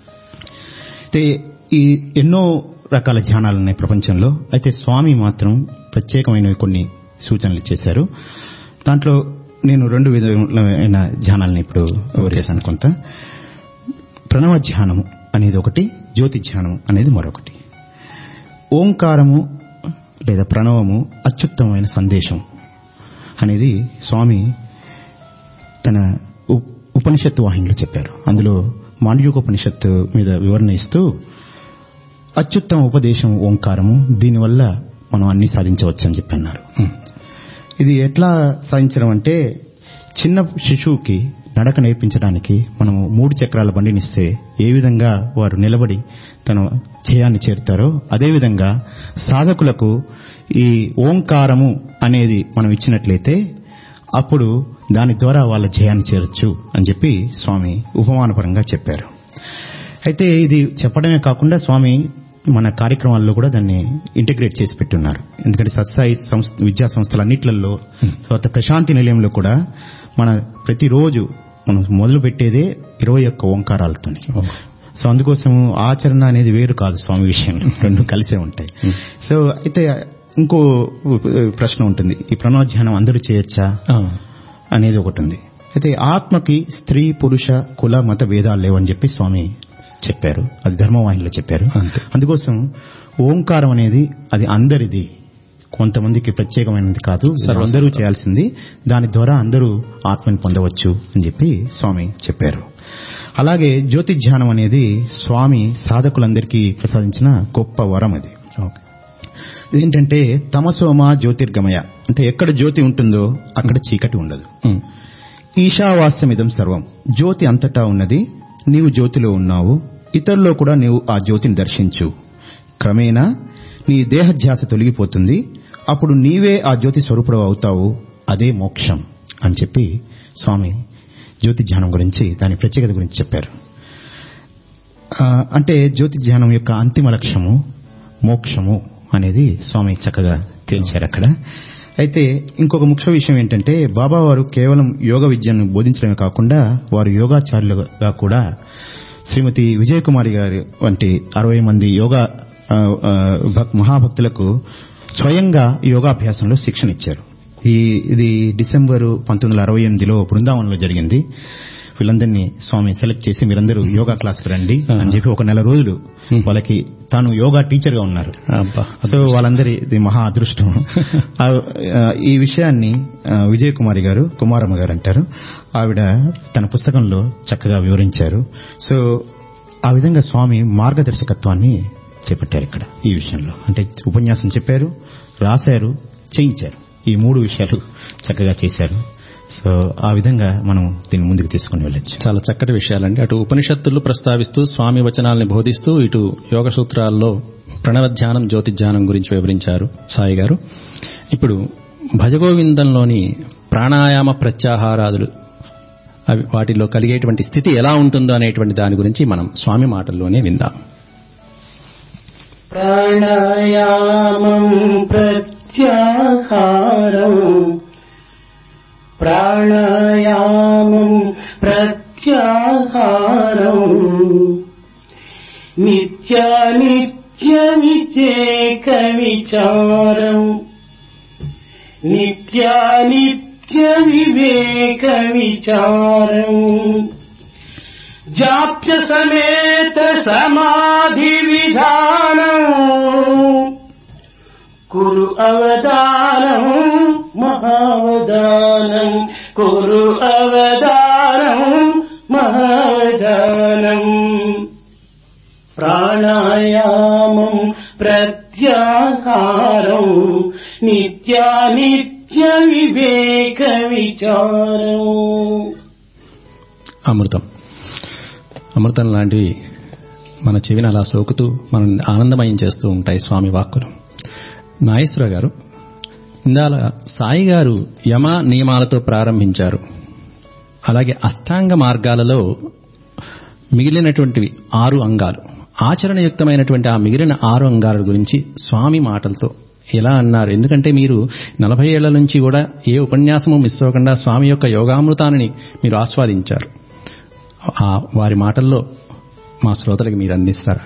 అయితే ఈ ఎన్నో రకాల ధ్యానాలు ఉన్నాయి ప్రపంచంలో. అయితే స్వామి మాత్రం ప్రత్యేకమైనవి కొన్ని సూచనలు చేశారు. దాంట్లో నేను 2 విధమైన ధ్యానాలను ఇప్పుడు వివరిస్తాను. కొంత ప్రణవ ధ్యానము అనేది ఒకటి, జ్యోతి ధ్యానం అనేది మరొకటి. ఓంకారము లేదా ప్రణవము అత్యుత్తమమైన సందేశం అనేది స్వామి తన ఉపనిషత్తు వాహినిలో చెప్పారు. అందులో మాండూక్యోపనిషత్తు మీద వివరణ ఇస్తూ అత్యుత్తమ ఉపదేశం ఓంకారము, దీనివల్ల మనం అన్ని సాధించవచ్చని చెప్పన్నారు. ఇది ఎట్లా సాధించడం అంటే చిన్న శిశువుకి నడక నేర్పించడానికి మనము 3 చక్రాల బండినిస్తే ఏ విధంగా వారు నిలబడి తన ధ్యేయాన్ని చేరుతారో అదేవిధంగా సాధకులకు ఈ ఓంకారము అనేది మనం ఇచ్చినట్లయితే అప్పుడు దాని ద్వారా వాళ్ళ ధ్యేయాన్ని చేరొచ్చు అని చెప్పి స్వామి ఉపమానపరంగా చెప్పారు. అయితే ఇది చెప్పడమే కాకుండా స్వామి మన కార్యక్రమాల్లో కూడా దాన్ని ఇంటిగ్రేట్ చేసి పెట్టున్నారు. ఎందుకంటే సత్సాయి విద్యా సంస్థలన్నిట్లలో ప్రశాంతి నిలయంలో కూడా మన ప్రతిరోజు మనం మొదలు పెట్టేదే 21 ఓంకారాలతో. సో అందుకోసం ఆచరణ అనేది వేరు కాదు స్వామి విషయంలో, 2 కలిసే ఉంటాయి. సో అయితే ఇంకో ప్రశ్న ఉంటుంది, ఈ ప్రణవధ్యానం అందరూ చేయొచ్చా అనేది ఒకటి ఉంది. అయితే ఆత్మకి స్త్రీ పురుష కుల మత భేదాలు లేవని చెప్పి స్వామి చెప్పారు. అది ధర్మవాహినిలో చెప్పారు. అందుకోసం ఓంకారం అనేది అది అందరిది, కొంతమందికి ప్రత్యేకమైనది కాదు, అందరూ చేయాల్సింది. దాని ద్వారా అందరూ ఆత్మని పొందవచ్చు అని చెప్పి స్వామి చెప్పారు. అలాగే జ్యోతి ధ్యానం అనేది స్వామి సాధకులందరికీ ప్రసాదించిన గొప్ప వరం అది. ఇదేంటంటే తమసోమ జ్యోతిర్గమయ, అంటే ఎక్కడ జ్యోతి ఉంటుందో అక్కడ చీకటి ఉండదు. ఈశావాస్యమిదం సర్వం, జ్యోతి అంతటా ఉన్నది, నీవు జ్యోతిలో ఉన్నావు, ఇతరుల్లో కూడా నీవు ఆ జ్యోతిని దర్శించు. క్రమేణా నీ దేహధ్యాస తొలగిపోతుంది, అప్పుడు నీవే ఆ జ్యోతి స్వరూపుడు అవుతావు, అదే మోక్షం అని చెప్పి స్వామి జ్యోతి ధ్యానం గురించి, దాని ప్రత్యేకత గురించి చెప్పారు. అంటే జ్యోతి ధ్యానం యొక్క అంతిమ లక్ష్యము మోక్షము అనేది స్వామి చక్కగా తేల్చారు అక్కడ. అయితే ఇంకొక ముఖ్య విషయం ఏంటంటే, బాబా వారు కేవలం యోగ విద్యను బోధించడమే కాకుండా వారు యోగాచార్యులుగా కూడా శ్రీమతి విజయకుమారి గారి వంటి 60 మంది యోగా మహాభక్తులకు స్వయంగా యోగాభ్యాసంలో శిక్షణ ఇచ్చారు. ఇది డిసెంబరు 1968లో బృందావనంలో జరిగింది. వీళ్ళందరినీ స్వామి సెలెక్ట్ చేసి మీరందరూ యోగా క్లాస్కి రండి అని చెప్పి ఒక నెల రోజులు వాళ్ళకి తాను యోగా టీచర్ గా ఉన్నారు. సో వాళ్ళందరిది మహా అదృష్టం. ఈ విషయాన్ని విజయకుమారి గారు, కుమారమ్మ గారు అంటారు, ఆవిడ తన పుస్తకంలో చక్కగా వివరించారు. సో ఆ విధంగా స్వామి మార్గదర్శకత్వాన్ని చేపట్టారు ఇక్కడ ఈ విషయంలో. అంటే ఉపన్యాసం చెప్పారు, రాశారు, చేయించారు. ఈ 3 విషయాలు చక్కగా చేశారు. సో ఆ విధంగా మనం దీన్ని ముందుకు తీసుకుని వెళ్ళొచ్చు. చాలా చక్కటి విషయాలండి. అటు ఉపనిషత్తులు ప్రస్తావిస్తూ స్వామి వచనాల్ని బోధిస్తూ, ఇటు యోగ సూత్రాల్లో ప్రణవ ధ్యానం, జ్యోతి ధ్యానం గురించి వివరించారు సాయి గారు. ఇప్పుడు భజగోవిందంలోని ప్రాణాయామ ప్రత్యాహారాదులు, అవి వాటిలో కలిగేటువంటి స్థితి ఎలా ఉంటుందో అనేటువంటి దాని గురించి మనం స్వామి మాటల్లోనే విందాం. ప్రాణాయామం ప్రత్యాహారం, ప్రాణాయామం ప్రత్యాహారం, నిత్యానిత్య వివేక విచారం, నిత్యానిత్య వివేక విచారం, జాప్య సమేత సమాధి విధానం, కురు అవధానం మహావధానం, కురు అవధానం మహావధానం. ప్రాణాయామం ప్రత్యాహారం, నిత్యానిత్య వివేక విచారం. అమృతం లాంటివి మన చెవిని అలా సోకుతూ మనం ఆనందమయం చేస్తూ ఉంటాయి స్వామి వాక్కులు. నాగేశ్వర గారు, ఇందాల సాయి గారు యమ నియమాలతో ప్రారంభించారు. అలాగే అష్టాంగ మార్గాలలో మిగిలినటువంటివి 6 అంగాలు, ఆచరణయుక్తమైనటువంటి ఆ మిగిలిన 6 అంగాల గురించి స్వామి మాటలతో ఎలా అన్నారు? ఎందుకంటే మీరు 40 ఏళ్ల నుంచి కూడా ఏ ఉపన్యాసము మిస్ అవ్వకుండా స్వామి యొక్క యోగామృతాన్ని మీరు ఆస్వాదించారు. వారి మాటల్లో మా శ్రోతలకు మీరు అందిస్తారా?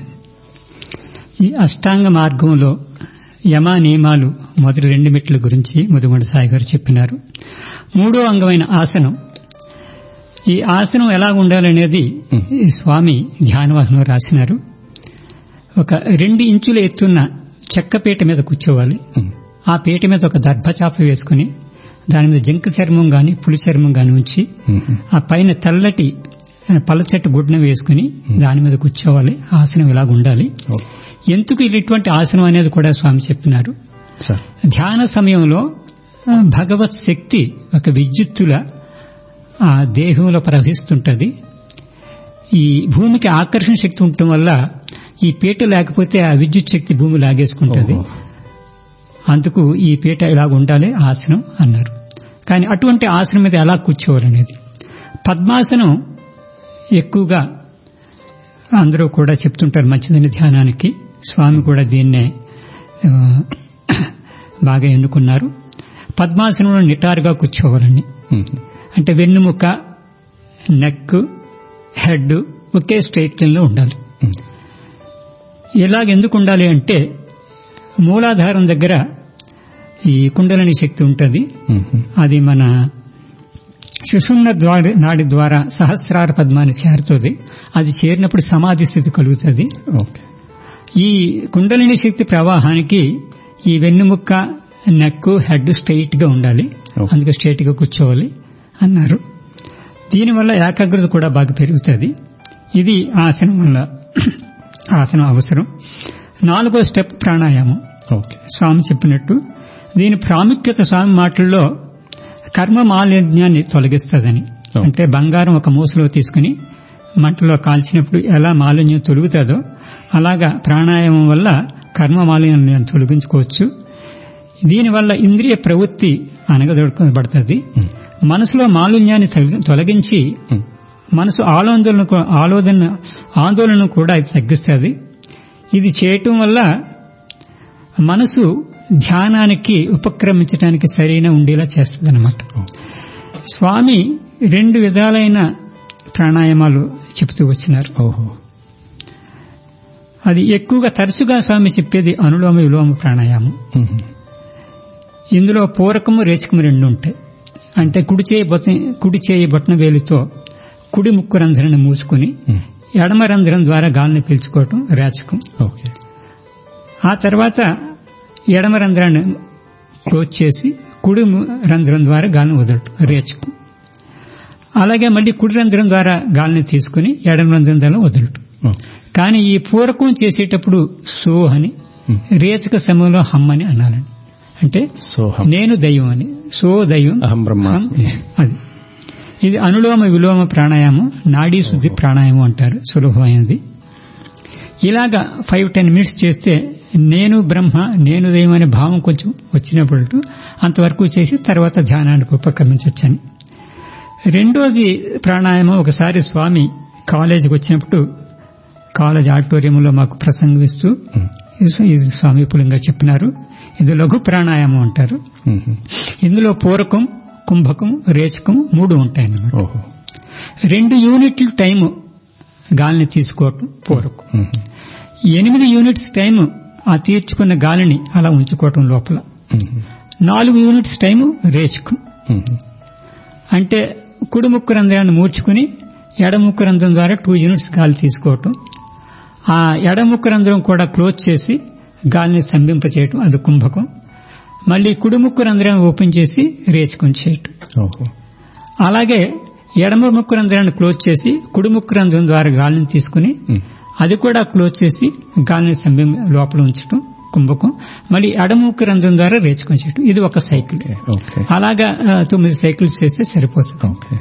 ఈ అష్టాంగ మార్గంలో యమ నియమాలు మొదటి 2 మెట్ల గురించి ముదిగొండ సాయి గారు చెప్పినారు. 3వ అంగమైన ఆసనం, ఈ ఆసనం ఎలా ఉండాలనేది స్వామి ధ్యానవాహనంలో రాసినారు. ఒక 2 ఇంచుల ఎత్తున్న చెక్కపీట మీద కూర్చోవాలి. ఆ పీట మీద ఒక దర్భచాప వేసుకుని దాని మీద జంక చర్మం గాని పులి చర్మం గాని ఉంచి ఆ పైన తెల్లటి పలచటి గుడ్డ వేసుకుని దాని మీద కూర్చోవాలి. ఆసనం ఇలాగ ఉండాలి. ఎందుకు ఇటువంటి ఆసనం అనేది కూడా స్వామి చెప్పినారు. ధ్యాన సమయంలో భగవత్ శక్తి ఒక విద్యుత్తుల ఆ దేహంలో ప్రవహిస్తుంటది. ఈ భూమికి ఆకర్షణ శక్తి ఉండటం వల్ల ఈ పీట లేకపోతే ఆ విద్యుత్ శక్తి భూమి లాగేసుకుంటుంది. అందుకు ఈ పీట ఇలాగ ఉండాలి ఆసనం అన్నారు. కానీ అటువంటి ఆసనం మీద ఎలా కూర్చోవాలనేది, పద్మాసనం ఎక్కువగా అందరూ కూడా చెప్తుంటారు మంచిదని ధ్యానానికి. స్వామి కూడా దీన్నే బాగా ఎన్నుకున్నారు. పద్మాసనంలో నిటారుగా కూర్చోవాలని, అంటే వెన్నుముక, నెక్, హెడ్ ఒకే స్ట్రైట్ లైన్ లో ఉండాలి. ఇలాగెందుకు ఉండాలి అంటే మూలాధారం దగ్గర ఈ కుండలిని శక్తి ఉంటుంది. అది మన సుషుమ్న నాడి ద్వారా సహస్రార పద్మాన్ని చేరుతుంది. అది చేరినప్పుడు సమాధి స్థితి కలుగుతుంది. ఈ కుండలిని శక్తి ప్రవాహానికి ఈ వెన్నుముక్క, నెక్, హెడ్ స్ట్రైట్ గా ఉండాలి. అందుకే స్ట్రైట్ గా కూర్చోవాలి అన్నారు. దీనివల్ల ఏకాగ్రత కూడా బాగా పెరుగుతుంది. ఇది ఆసనం వల్ల ఆసనం అవసరం. 4వ స్టెప్ ప్రాణాయామం. స్వామి చెప్పినట్టు. దీని ప్రాముఖ్యత స్వామి మాటల్లో కర్మ మాలిన్యాన్ని తొలగిస్తుందని. అంటే బంగారం ఒక మూసలో తీసుకుని మంటలో కాల్చినప్పుడు ఎలా మాలిన్యం తొలుగుతుందో అలాగా ప్రాణాయామం వల్ల కర్మ మాలిన్యాన్ని తొలగించుకోవచ్చు. దీనివల్ల ఇంద్రియ ప్రవృత్తి అనగదొడకబడుతుంది. మనసులో మాలిన్యాన్ని తొలగించి మనసు ఆందోళన కూడా ఇది తగ్గిస్తుంది. ఇది చేయటం వల్ల మనసు ధ్యానానికి ఉపక్రమించడానికి సరైన ఉండేలా చేస్తుంది అన్నమాట. స్వామి 2 విధాలైన ప్రాణాయామాలు చెబుతూ వచ్చినారు. అది ఎక్కువగా తరచుగా స్వామి చెప్పేది అనులోమ విలోమ ప్రాణాయామం. ఇందులో పూరకము రేచకము 2 ఉంటాయి. అంటే కుడి చేయి బొటన వేలితో కుడి ముక్కు రంధ్రాన్ని మూసుకుని ఎడమ రంధ్రం ద్వారా గాలిని పీల్చుకోవటం రేచకం. ఆ తర్వాత ఎడమ రంధ్రాన్ని క్లోజ్ చేసి కుడి రంధ్రం ద్వారా గాలిని వదలటం రేచకం. అలాగే మళ్ళీ కుడి రంధ్రం ద్వారా గాలిని తీసుకుని ఎడమ రంధ్రం ద్వారా వదలటం. కానీ ఈ పూరకం చేసేటప్పుడు సో అని, రేచక సమయంలో హమ్ అని అనాలని. అంటే నేను దైవం అని, సో దైవం అహం బ్రహ్మాస్మి. అది ఇది అనులోమ విలోమ ప్రాణాయామం, నాడీ శుద్ధి ప్రాణాయామం అంటారు. సులభమైనది. ఇలాగా 5-10 మినిట్స్ చేస్తే నేను బ్రహ్మ, నేను దైవం అనే భావం కొంచెం వచ్చినప్పుడు అంతవరకు చేసి తర్వాత ధ్యానానికి ఉపక్రమించవచ్చని. రెండోది ప్రాణాయామం. ఒకసారి స్వామి కాలేజీకి వచ్చినప్పుడు కాలేజ్ ఆడిటోరియంలో మాకు ప్రసంగిస్తూ ఇది స్వామి విపులంగా చెప్పినారు. ఇది లఘు ప్రాణాయామం అంటారు. ఇందులో పూరకం, కుంభకం, రేచకం 3 ఉంటాయన్నమాట. 2 యూనిట్లు టైము గాలిని తీసుకోవటం పూరకం, 8 యూనిట్స్ టైము ఆ తీర్చుకున్న గాలిని అలా ఉంచుకోవటం లోపల, 4 యూనిట్స్ టైము రేచకం. అంటే కుడి ముక్కు రంధ్రాన్ని మూర్చుకుని ఎడమ ముక్కు రంధ్రం ద్వారా 2 యూనిట్స్ గాలి తీసుకోవటం, ఆ ఎడమ ముక్కు రంధ్రం కూడా క్లోజ్ చేసి గాలిని స్తంభింపచేయటం, అది కుంభకం. మళ్లీ కుడి ముక్కు రంధ్రాన్ని ఓపెన్ చేసి రేచకం చేయటం. అలాగే ఎడమ ముక్కు రంధ్రాన్ని క్లోజ్ చేసి కుడి ముక్కు రంధ్రం ద్వారా గాలిని తీసుకుని అది కూడా క్లోజ్ చేసి గాలిని లోపల ఉంచటం కుంభకం. మళ్ళీ ఎడమ ముక్కు రంధ్రం ద్వారా రేచకం చేయటం. ఇది ఒక సైకిల్. అలాగా 9 సైకిల్స్ చేస్తే సరిపోతుంది.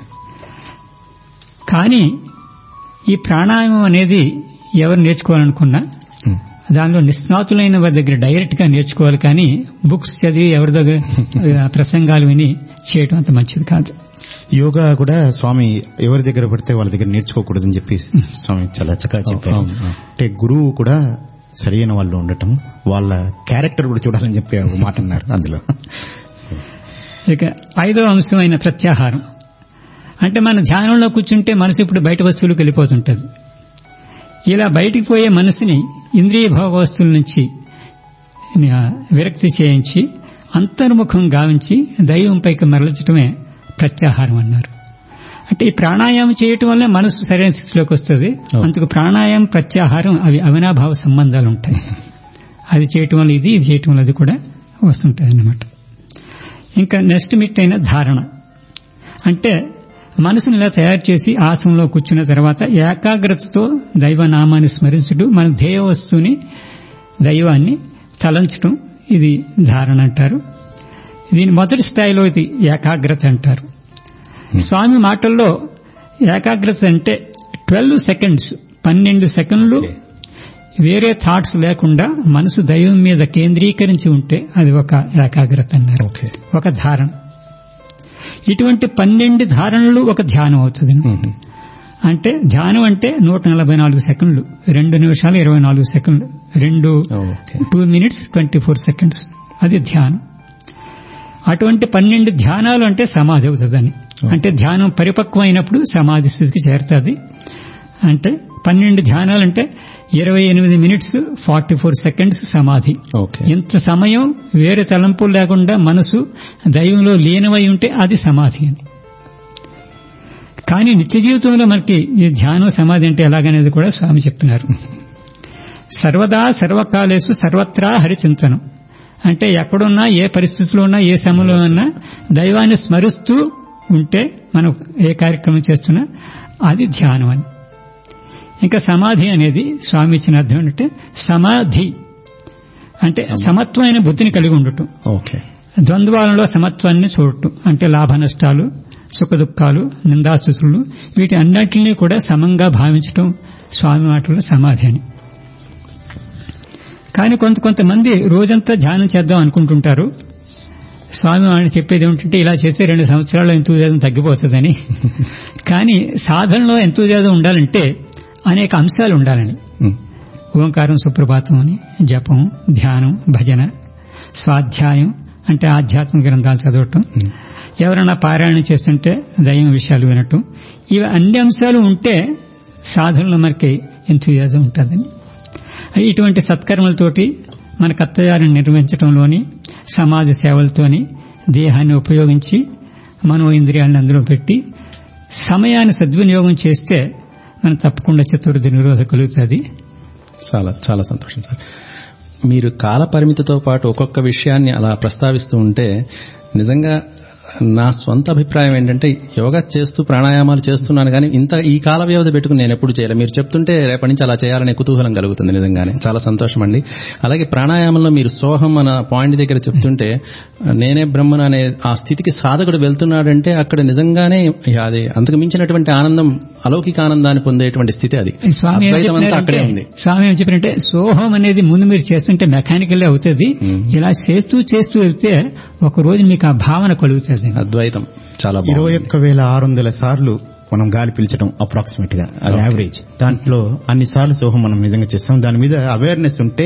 కానీ ఈ ప్రాణాయామం అనేది ఎవరు నేర్చుకోవాలనుకున్నా దానిలో నిష్ణాతులైన వారి దగ్గర డైరెక్ట్ గా నేర్చుకోవాలి. కానీ బుక్స్ చదివి ఎవరి దగ్గర ప్రసంగాలు విని చేయటం అంత మంచిది కాదు. యోగా కూడా స్వామి ఎవరి దగ్గర పడితే వాళ్ళ దగ్గర నేర్చుకోకూడదని చెప్పి స్వామి చాలా చక్కగా చెప్పారు. అంటే గురువు కూడా సరైన వాళ్ళు ఉండటం, వాళ్ళ క్యారెక్టర్ కూడా చూడాలని చెప్పి ఒక మాట అన్నారు అందులో. ఇక 5వ అంశమైన ప్రత్యాహారం. అంటే మన ధ్యానంలో కూర్చుంటే మనసు ఇప్పుడు బయట వస్తువులకు వెళ్ళిపోతుంటది. ఇలా బయటికి పోయే మనసుని ఇంద్రియ భోగ వస్తువుల నుంచి విరక్తి చేయించి అంతర్ముఖం గావించి దైవంపైకి మరల్చడమే ప్రత్యాహారం అన్నారు. అంటే ఈ ప్రాణాయామం చేయటం వల్ల మనసు సరైన స్థితిలోకి వస్తుంది. అందుకు ప్రాణాయామం, ప్రత్యాహారం అవి అవినాభావ సంబంధాలు ఉంటాయి. అది చేయటం వల్ల ఇది చేయటం వల్ల అది కూడా వస్తుంటాయి అన్నమాట. ఇంకా నెక్స్ట్ మిట్ అయిన ధారణ. అంటే మనసుని ఇలా తయారు చేసి ఆసనంలో కూర్చున్న తర్వాత ఏకాగ్రతతో దైవనామాన్ని స్మరించడం, మన ధ్యేయ వస్తువుని దైవాన్ని తలంచడం, ఇది ధారణ అంటారు. దీని మొదటి స్థాయిలో ఇది ఏకాగ్రత అంటారు. స్వామి మాటల్లో ఏకాగ్రత అంటే 12 సెకండ్స్ 12 సెకండ్లు వేరే థాట్స్ లేకుండా మనసు దైవం మీద కేంద్రీకరించి ఉంటే అది ఒక ఏకాగ్రత అన్నారు, ఒక ధారణ. ఇటువంటి 12 ధారణలు ఒక ధ్యానం అవుతుంది. అంటే ధ్యానం అంటే 144 సెకండ్లు, 2 నిమిషాలు 24 సెకండ్లు, 2 minutes 24 seconds, అది ధ్యానం. అటువంటి 12 ధ్యానాలు అంటే సమాధి అవుతుందని. అంటే ధ్యానం పరిపక్వమైనప్పుడు సమాధి స్థితికి చేరుతుంది. అంటే 12 ధ్యానాలంటే 28 minutes 44 seconds సమాధి. ఇంత సమయం వేరే తలంపులు లేకుండా మనసు దైవంలో లీనమై ఉంటే అది సమాధి అని. కానీ నిత్య జీవితంలో మనకి ఈ ధ్యానం సమాధి అంటే ఎలాగనేది కూడా స్వామి చెప్తున్నారు. సర్వదా సర్వకాలేషు సర్వత్రా హరిచింతనం. అంటే ఎక్కడున్నా, ఏ పరిస్థితుల్లో ఉన్నా, ఏ సమయంలో ఉన్నా దైవాన్ని స్మరిస్తూ ఉంటే మనం ఏ కార్యక్రమం చేస్తున్నా అది ధ్యానం అని. ఇంకా సమాధి అనేది స్వామి ఇచ్చిన అర్థం ఏంటంటే సమాధి అంటే సమత్వమైన బుద్ధిని కలిగి ఉండటం. ఓకే. ద్వంద్వాలలో సమత్వాన్ని చూడటం అంటే లాభ నష్టాలు, సుఖ దుఃఖాలు, నిందాస్తుతులు వీటి అన్నింటినీ కూడా సమంగా భావించటం స్వామి మాటల్లో సమాధి అని. కానీ కొంతమంది రోజంతా ధ్యానం చేద్దాం అనుకుంటుంటారు. స్వామి వాడిని చెప్పేది ఏమిటంటే ఇలా చేస్తే 2 సంవత్సరాల్లో ఎంతూజియాజం తగ్గిపోతుందని. కానీ సాధనలో ఎంతూజియాజం ఉండాలంటే అనేక అంశాలు ఉండాలని. ఓంకారం సుప్రభాతం అని, జపం, ధ్యానం, భజన, స్వాధ్యాయం అంటే ఆధ్యాత్మిక గ్రంథాలు చదవటం, ఎవరైనా పారాయణ చేస్తుంటే దైవం విషయాలు వినటం, ఇవి అన్ని అంశాలు ఉంటే సాధనలో మనకి ఎంతూజియాజం ఉంటుందని. ఇటువంటి సత్కర్మలతోటి మన కర్తవ్యాన్ని నిర్వహించడంలోని సమాజ సేవలతోని దేహాన్ని ఉపయోగించి మనో ఇంద్రియాలను అందులో పెట్టి సమయాన్ని సద్వినియోగం చేస్తే మనం తప్పకుండా చతుర్థి నిరోధ కలుగుతుంది. చాలా చాలా సంతోషం సార్. మీరు కాల పరిమితితో పాటు ఒక్కొక్క విషయాన్ని అలా ప్రస్తావిస్తూ ఉంటే నిజంగా నా స్వంత అభిప్రాయం ఏంటంటే యోగా చేస్తూ ప్రాణాయామాలు చేస్తున్నాను కానీ ఈ కాల వ్యవధి పెట్టుకుని నేను ఎప్పుడు చేయలేదు. మీరు చెప్తుంటే రేపటి నుంచి అలా చేయాలనే కుతూహలం కలుగుతుంది. నిజంగానే చాలా సంతోషం అండి. అలాగే ప్రాణాయామంలో మీరు సోహం అన్న పాయింట్ దగ్గర చెప్తుంటే నేనే బ్రహ్మను అనే ఆ స్థితికి సాధకుడు వెళ్తున్నాడంటే అక్కడ నిజంగానే అది అంతకు మించినటువంటి ఆనందం, అలౌకిక ఆనందాన్ని పొందేటువంటి స్థితి అది. అక్కడే ఉంది. స్వామి ఏం చెప్పారంటే సోహం అనేది ముందు మీరు చేస్తుంటే మెకానికల్ అవుతుంది, ఇలా చేస్తూ వెళ్తే ఒక రోజు మీకు ఆ భావన కలుగుతుంది. అద్వైతం చాలా 21,600 సార్లు మనం గాలి పీల్చడం అప్రాక్సిమేట్ గా, అది యావరేజ్. దాంట్లో అన్ని సార్లు సోహం మనం నిజంగా చేస్తాం. దాని మీద అవేర్నెస్ ఉంటే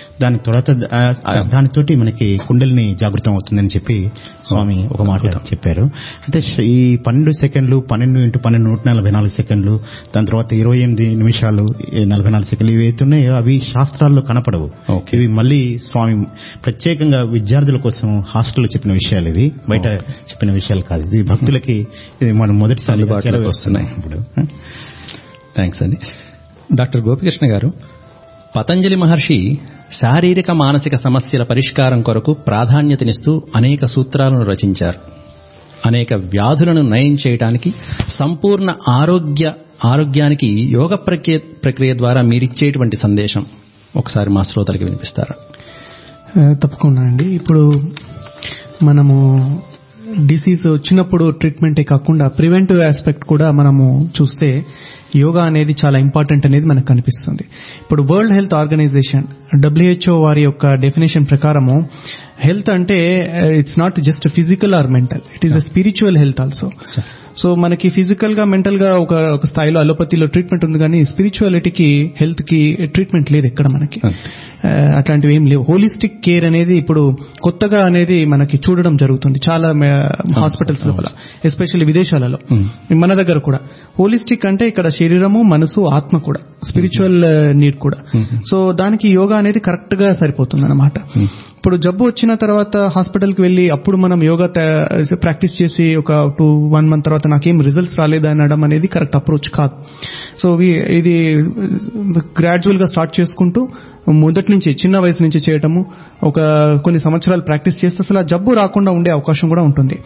దానితోటి మనకి కుండలిని జాగృతం అవుతుందని చెప్పి స్వామి ఒక మాట చెప్పారు. అయితే ఈ 12 సెకండ్లు 12 × 12 144 సెకండ్లు, దాని తర్వాత 28 నిమిషాలు 44 సెకండ్లు ఇవి అవుతున్నాయో అవి శాస్త్రాల్లో కనపడవు. ఇవి మళ్ళీ స్వామి ప్రత్యేకంగా విద్యార్థుల కోసం హాస్టల్లో చెప్పిన విషయాలు, ఇవి బయట చెప్పిన విషయాలు కాదు. ఇది భక్తులకి ఇది మనం మొదటిసారి వస్తున్నాయి ఇప్పుడు. థ్యాంక్స్ అండి. డాక్టర్ గోపికృష్ణ గారు, పతంజలి మహర్షి శారీరక మానసిక సమస్యల పరిష్కారం కొరకు ప్రాధాన్యతనిస్తూ అనేక సూత్రాలను రచించారు. అనేక వ్యాధులను నయం చేయడానికి, సంపూర్ణ ఆరోగ్యానికి యోగ ప్రక్రియ ద్వారా మీరిచ్చేటువంటి సందేశం ఒకసారి మా శ్రోతలకి వినిపిస్తారా? తప్పకుండా అండి. ఇప్పుడు మనము డిసీజ్ వచ్చినప్పుడు ట్రీట్మెంటే కాకుండా ప్రివెంటివ్ ఆస్పెక్ట్ కూడా మనము చూస్తే యోగా అనేది చాలా ఇంపార్టెంట్ అనేది మనకు కనిపిస్తుంది. ఇప్పుడు వరల్డ్ హెల్త్ ఆర్గనైజేషన్ WHO వారి యొక్క డెఫినేషన్ ప్రకారము హెల్త్ అంటే it's not just physical or mental, it is a spiritual health also. So మనకి ఫిజికల్ గా మెంటల్ గా ఒక స్థాయిలో అలోపతిలో ట్రీట్మెంట్ ఉంది, కానీ స్పిరిచువాలిటీకి హెల్త్ కి ట్రీట్మెంట్ లేదు ఎక్కడ మనకి. అట్లాంటివి ఏం లేవు. హోలిస్టిక్ కేర్ అనేది ఇప్పుడు కొత్తగా అనేది మనకి చూడడం జరుగుతుంది చాలా హాస్పిటల్స్ లోపల, ఎస్పెషల్లీ విదేశాలలో. మన దగ్గర కూడా హోలిస్టిక్ అంటే ఇక్కడ శరీరము, మనసు, ఆత్మ కూడా, స్పిరిచువల్ నీడ్ కూడా. సో దానికి యోగా అనేది కరెక్ట్ గా సరిపోతుంది అన్నమాట. ఇప్పుడు జబ్బు వచ్చిన తర్వాత హాస్పిటల్కి వెళ్లి అప్పుడు మనం యోగా ప్రాక్టీస్ చేసి ఒక 1 month తర్వాత నాకేం రిజల్ట్స్ రాలేదు అనడం అనేది కరెక్ట్ అప్రోచ్ కాదు. సో ఇది గ్రాడ్యువల్ గా స్టార్ట్ చేసుకుంటూ మొదటి నుంచి చిన్న వయసు నుంచి చేయటము, ఒక కొన్ని సంవత్సరాలు ప్రాక్టీస్ చేస్తే అసలు ఆ జబ్బు రాకుండా ఉండే అవకాశం కూడా ఉంటుంది.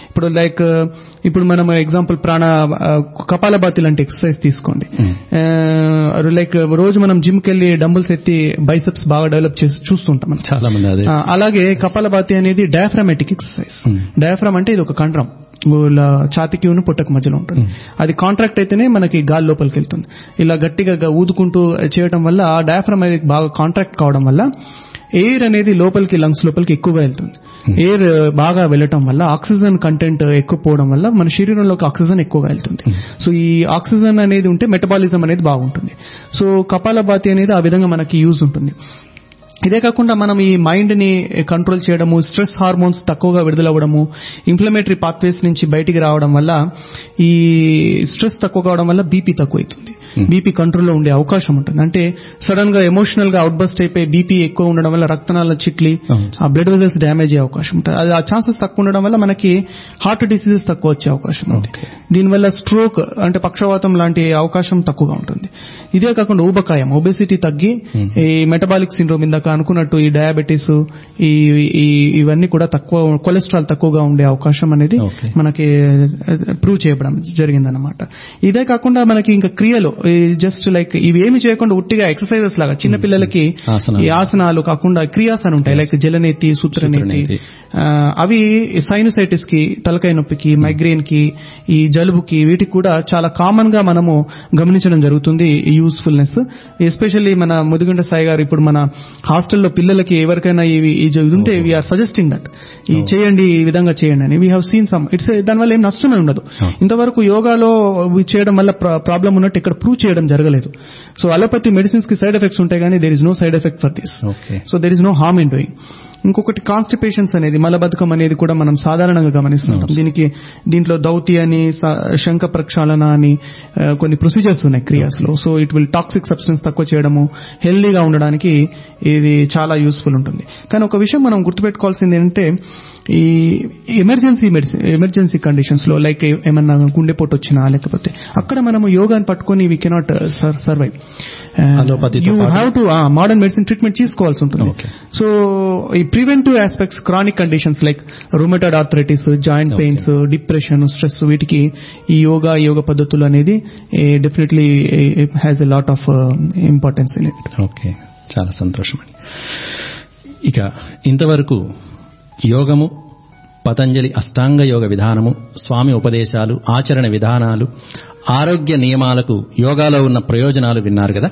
ఇప్పుడు మనం ఎగ్జాంపుల్ కపాలభాతి లాంటి ఎక్సర్సైజ్ తీసుకోండి. రోజు మనం జిమ్ కి వెళ్లి డంబుల్స్ ఎత్తి బైసెప్స్ బాగా డెవలప్ చేసి చూస్తుంటాం చాలా మంది. అలాగే కపాలభాతి అనేది డయాఫ్రామాటిక్ ఎక్సర్సైజ్. డయాఫ్రామ్ అంటే ఇది ఒక కండరం, ఛాతికి పొట్టకు మధ్యలో ఉంటుంది. అది కాంట్రాక్ట్ అయితేనే మనకి గాలి లోపలికి వెళ్తుంది. ఇలా గట్టిగా ఊదుకుంటూ చేయడం వల్ల ఆ డయాఫ్రామ్ అనేది బాగా కాంట్రాక్ట్ కావడం వల్ల ఎయిర్ అనేది లోపలికి, లంగ్స్ లోపలికి ఎక్కువగా వెళ్తుంది. ఎయిర్ బాగా వెళ్ళటం వల్ల ఆక్సిజన్ కంటెంట్ ఎక్కువ పోవడం వల్ల మన శరీరంలోకి ఆక్సిజన్ ఎక్కువగా వెళ్తుంది. సో ఈ ఆక్సిజన్ అనేది ఉంటే మెటబాలిజం అనేది బాగుంటుంది. సో కపాలభాతి అనేది ఆ విధంగా మనకి యూజ్ ఉంటుంది. ఇదే కాకుండా మనం ఈ మైండ్ ని కంట్రోల్ చేయడము, స్ట్రెస్ హార్మోన్స్ తక్కువగా విడుదలవ్వడము, ఇన్ఫ్లమేటరీ పాత్వేస్ నుంచి బయటికి రావడం వల్ల, ఈ స్ట్రెస్ తక్కువ కావడం వల్ల బీపీ తక్కువ అవుతుంది. బీపీ కంట్రోల్లో ఉండే అవకాశం ఉంటుంది. అంటే సడన్ గా ఎమోషనల్ గా అవుట్ బస్ట్ అయిపోయి బీపీ ఎక్కువ ఉండడం వల్ల రక్తనాళ చిట్లి ఆ బ్లడ్ వెజల్స్ డ్యామేజ్ అయ్యే అవకాశం ఉంటుంది. అది ఆ ఛాన్సెస్ తక్కువ ఉండడం వల్ల మనకి హార్ట్ డిసీజెస్ తక్కువ వచ్చే అవకాశం ఉంది. దీనివల్ల స్ట్రోక్ అంటే పక్షవాతం లాంటి అవకాశం తక్కువగా ఉంటుంది. ఇదే కాకుండా ఊబకాయం, ఒబెసిటీ తగ్గి ఈ మెటబాలిక్ సిండ్రోమ్ ఇందాక అనుకున్నట్టు ఈ డయాబెటీస్ ఇవన్నీ కూడా తక్కువ, కొలెస్ట్రాల్ తక్కువగా ఉండే అవకాశం అనేది మనకి ప్రూవ్ చేయడం జరిగిందన్నమాట. ఇదే కాకుండా మనకి ఇంకా క్రియలు జస్ట్ లైక్ ఇవి ఏమి చేయకుండా ఉట్టిగా ఎక్సర్సైజెస్ లాగా చిన్న పిల్లలకి ఈ ఆసనాలు కాకుండా క్రియాస్ అని ఉంటాయి, లైక్ జలనేతి, సూత్రనేతి, అవి సైనసైటిస్ కి, తలకాయ నొప్పికి, మైగ్రేన్ కి, ఈ జలుబుకి, వీటికి కూడా చాలా కామన్ గా మనము గమనించడం జరుగుతుంది ఈ యూస్ఫుల్నెస్. ఎస్పెషల్లీ మన ముదిగొండ సాయి గారు ఇప్పుడు మన హాస్టల్లో పిల్లలకి ఎవరికైనా ఇవి ఉంటే వీఆర్ సజెస్టింగ్ దట్ ఈ చేయండి, ఈ విధంగా చేయండి అని. We have seen some it's దానివల్ల ఏం నష్టమే ఉండదు. ఇంతవరకు యోగాలో చేయడం వల్ల ప్రాబ్లం ఉన్నట్టు ఇక్కడ ప్రూవ్ చేయడం జరగలేదు. సో అలోపతి మెడిసిన్స్ కి సైడ్ ఎఫెక్ట్స్ ఉంటాయి కానీ there is no side effect for this. So there is no harm in doing. ఇంకొకటి కాన్స్టిపేషన్స్ అనేది, మలబద్ధకం అనేది కూడా మనం సాధారణంగా గమనిస్తుంటాం. దీంట్లో దౌతి అని, శంఖ ప్రక్షాళన అని కొన్ని ప్రొసీజర్స్ ఉన్నాయి క్రియాస్ లో. So it will toxic substance తక్కువ చేయడము, హెల్దీగా ఉండడానికి ఇది చాలా యూస్ఫుల్ ఉంటుంది. కానీ ఒక విషయం మనం గుర్తుపెట్టుకోవాల్సింది ఏంటంటే, ఈ ఎమర్జెన్సీ కండిషన్స్ లో లైక్ ఏమన్నా గుండెపోటు వచ్చినా లేకపోతే అక్కడ మనము యోగాని పట్టుకొని we cannot survive. You have to modern medicine treatment తీసుకోవాల్సి ఉంటుంది. సో ఈ preventive aspects, chronic conditions like rheumatoid arthritis, joint pains, depression, stress, వీటికి ఈ యోగ పద్ధతులు అనేది definitely has a lot of importance in it. Okay, చాలా సంతోషం అండి. ఇక ఇంతవరకు యోగము, పతంజలి అష్టాంగ యోగ విధానము, స్వామి ఉపదేశాలు, ఆచరణ విధానాలు, ఆరోగ్య నియమాలకు యోగాలో ఉన్న ప్రయోజనాలు విన్నారు కదా.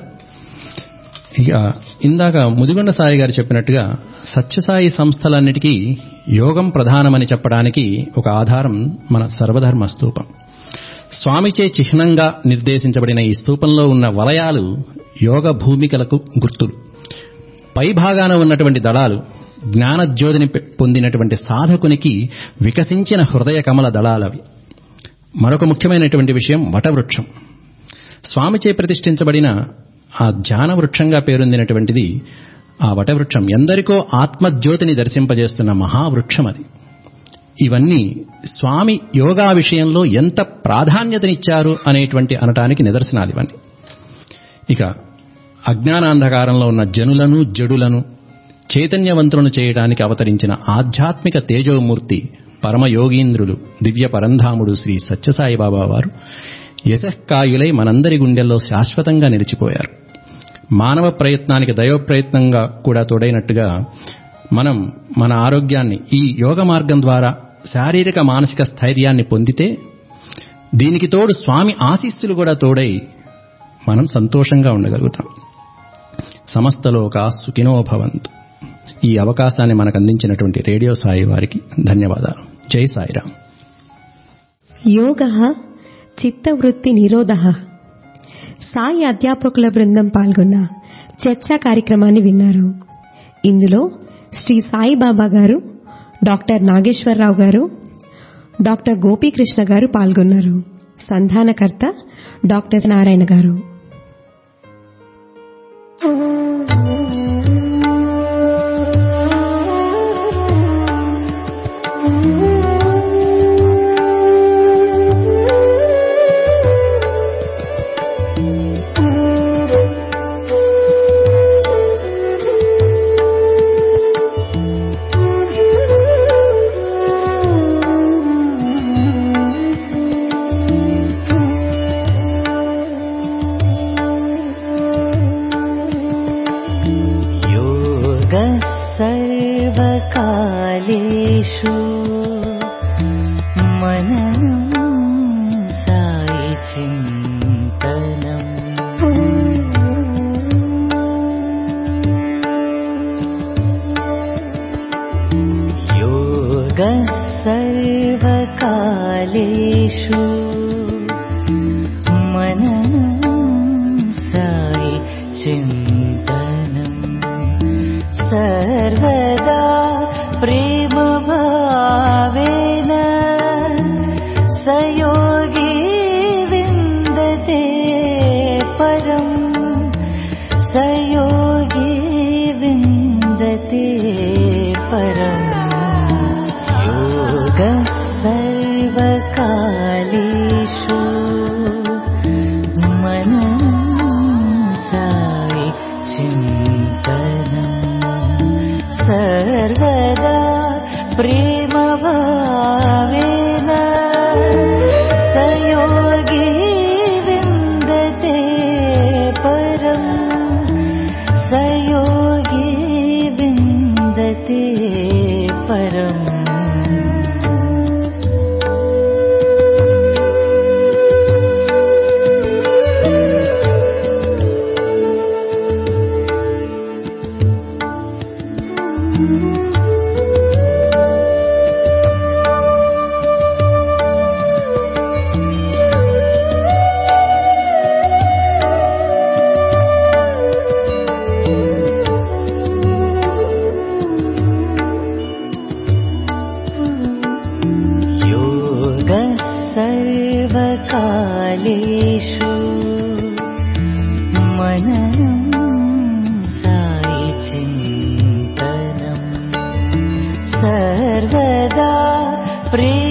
ఇక ఇందాక ముదిగొండ సాయి గారు చెప్పినట్టుగా సత్యసాయి సంస్థలన్నిటికీ యోగం ప్రధానమని చెప్పడానికి ఒక ఆధారం మన సర్వధర్మ స్తూపం. స్వామిచే చిహ్నంగా నిర్దేశించబడిన ఈ స్తూపంలో ఉన్న వలయాలు యోగ భూమికలకు గుర్తులు. పై భాగాన ఉన్నటువంటి దళాలు జ్ఞానజ్యోతిని పొందినటువంటి సాధకునికి వికసించిన హృదయ కమల దళాలవి. మరొక ముఖ్యమైనటువంటి విషయం వటవృక్షం. స్వామిచే ప్రతిష్ఠించబడిన ఆ ధ్యాన వృక్షంగా పేరొందినటువంటిది ఆ వటవృక్షం. ఎందరికో ఆత్మజ్యోతిని దర్శింపజేస్తున్న మహావృక్షం అది. ఇవన్నీ స్వామి యోగా విషయంలో ఎంత ప్రాధాన్యతనిచ్చారు అనేటువంటి అనటానికి నిదర్శనాలు ఇవన్నీ. ఇక అజ్ఞానాంధకారంలో ఉన్న జనులను, జడులను చైతన్యవంతులను చేయడానికి అవతరించిన ఆధ్యాత్మిక తేజోమూర్తి పరమయోగీంద్రులు దివ్య పరంధాముడు శ్రీ సత్యసాయి బాబా వారు యశఃకాయులై మనందరి గుండెల్లో శాశ్వతంగా నిలిచిపోయారు. మానవ ప్రయత్నానికి దైవప్రయత్నంగా కూడా తోడైనట్టుగా మనం మన ఆరోగ్యాన్ని ఈ యోగ మార్గం ద్వారా శారీరక మానసిక స్థైర్యాన్ని పొందితే, దీనికి తోడు స్వామి ఆశీస్సులు కూడా తోడై మనం సంతోషంగా ఉండగలుగుతాం. సమస్తలోకా సుఖినో భవంతు. ఈ అవకాశాన్ని మనకు అందించినటువంటి రేడియో సాయి వారికి ధన్యవాదాలు. జై సాయిరాం. యోగః చిత్తవృత్తి నిరోధః. సాయి అధ్యాపకుల బృందం పాల్గొన్న చర్చా కార్యక్రమాన్ని విన్నారు. ఇందులో శ్రీ సాయిబాబా గారు, డాక్టర్ నాగేశ్వరరావు గారు, డాక్టర్ గోపీకృష్ణ గారు పాల్గొన్నారు. సంధానకర్త డాక్టర్ నారాయణ గారు. सर्वकालेषु मननं साई चिन्तनम् योगः सर्वकालेषु मननं साई चिन्तनम् सर्वदा प्रेम भावेन सयोगी विन्दते परम् सयोगी विन्दते परम् योगः सर्वकालेषु मननं साई चिन्तनम् सर्वदा प्रेम भावेन सयोगी विन्दते सर्वकालेषु मननं साई चिन्तनं सर्वदा प्रेम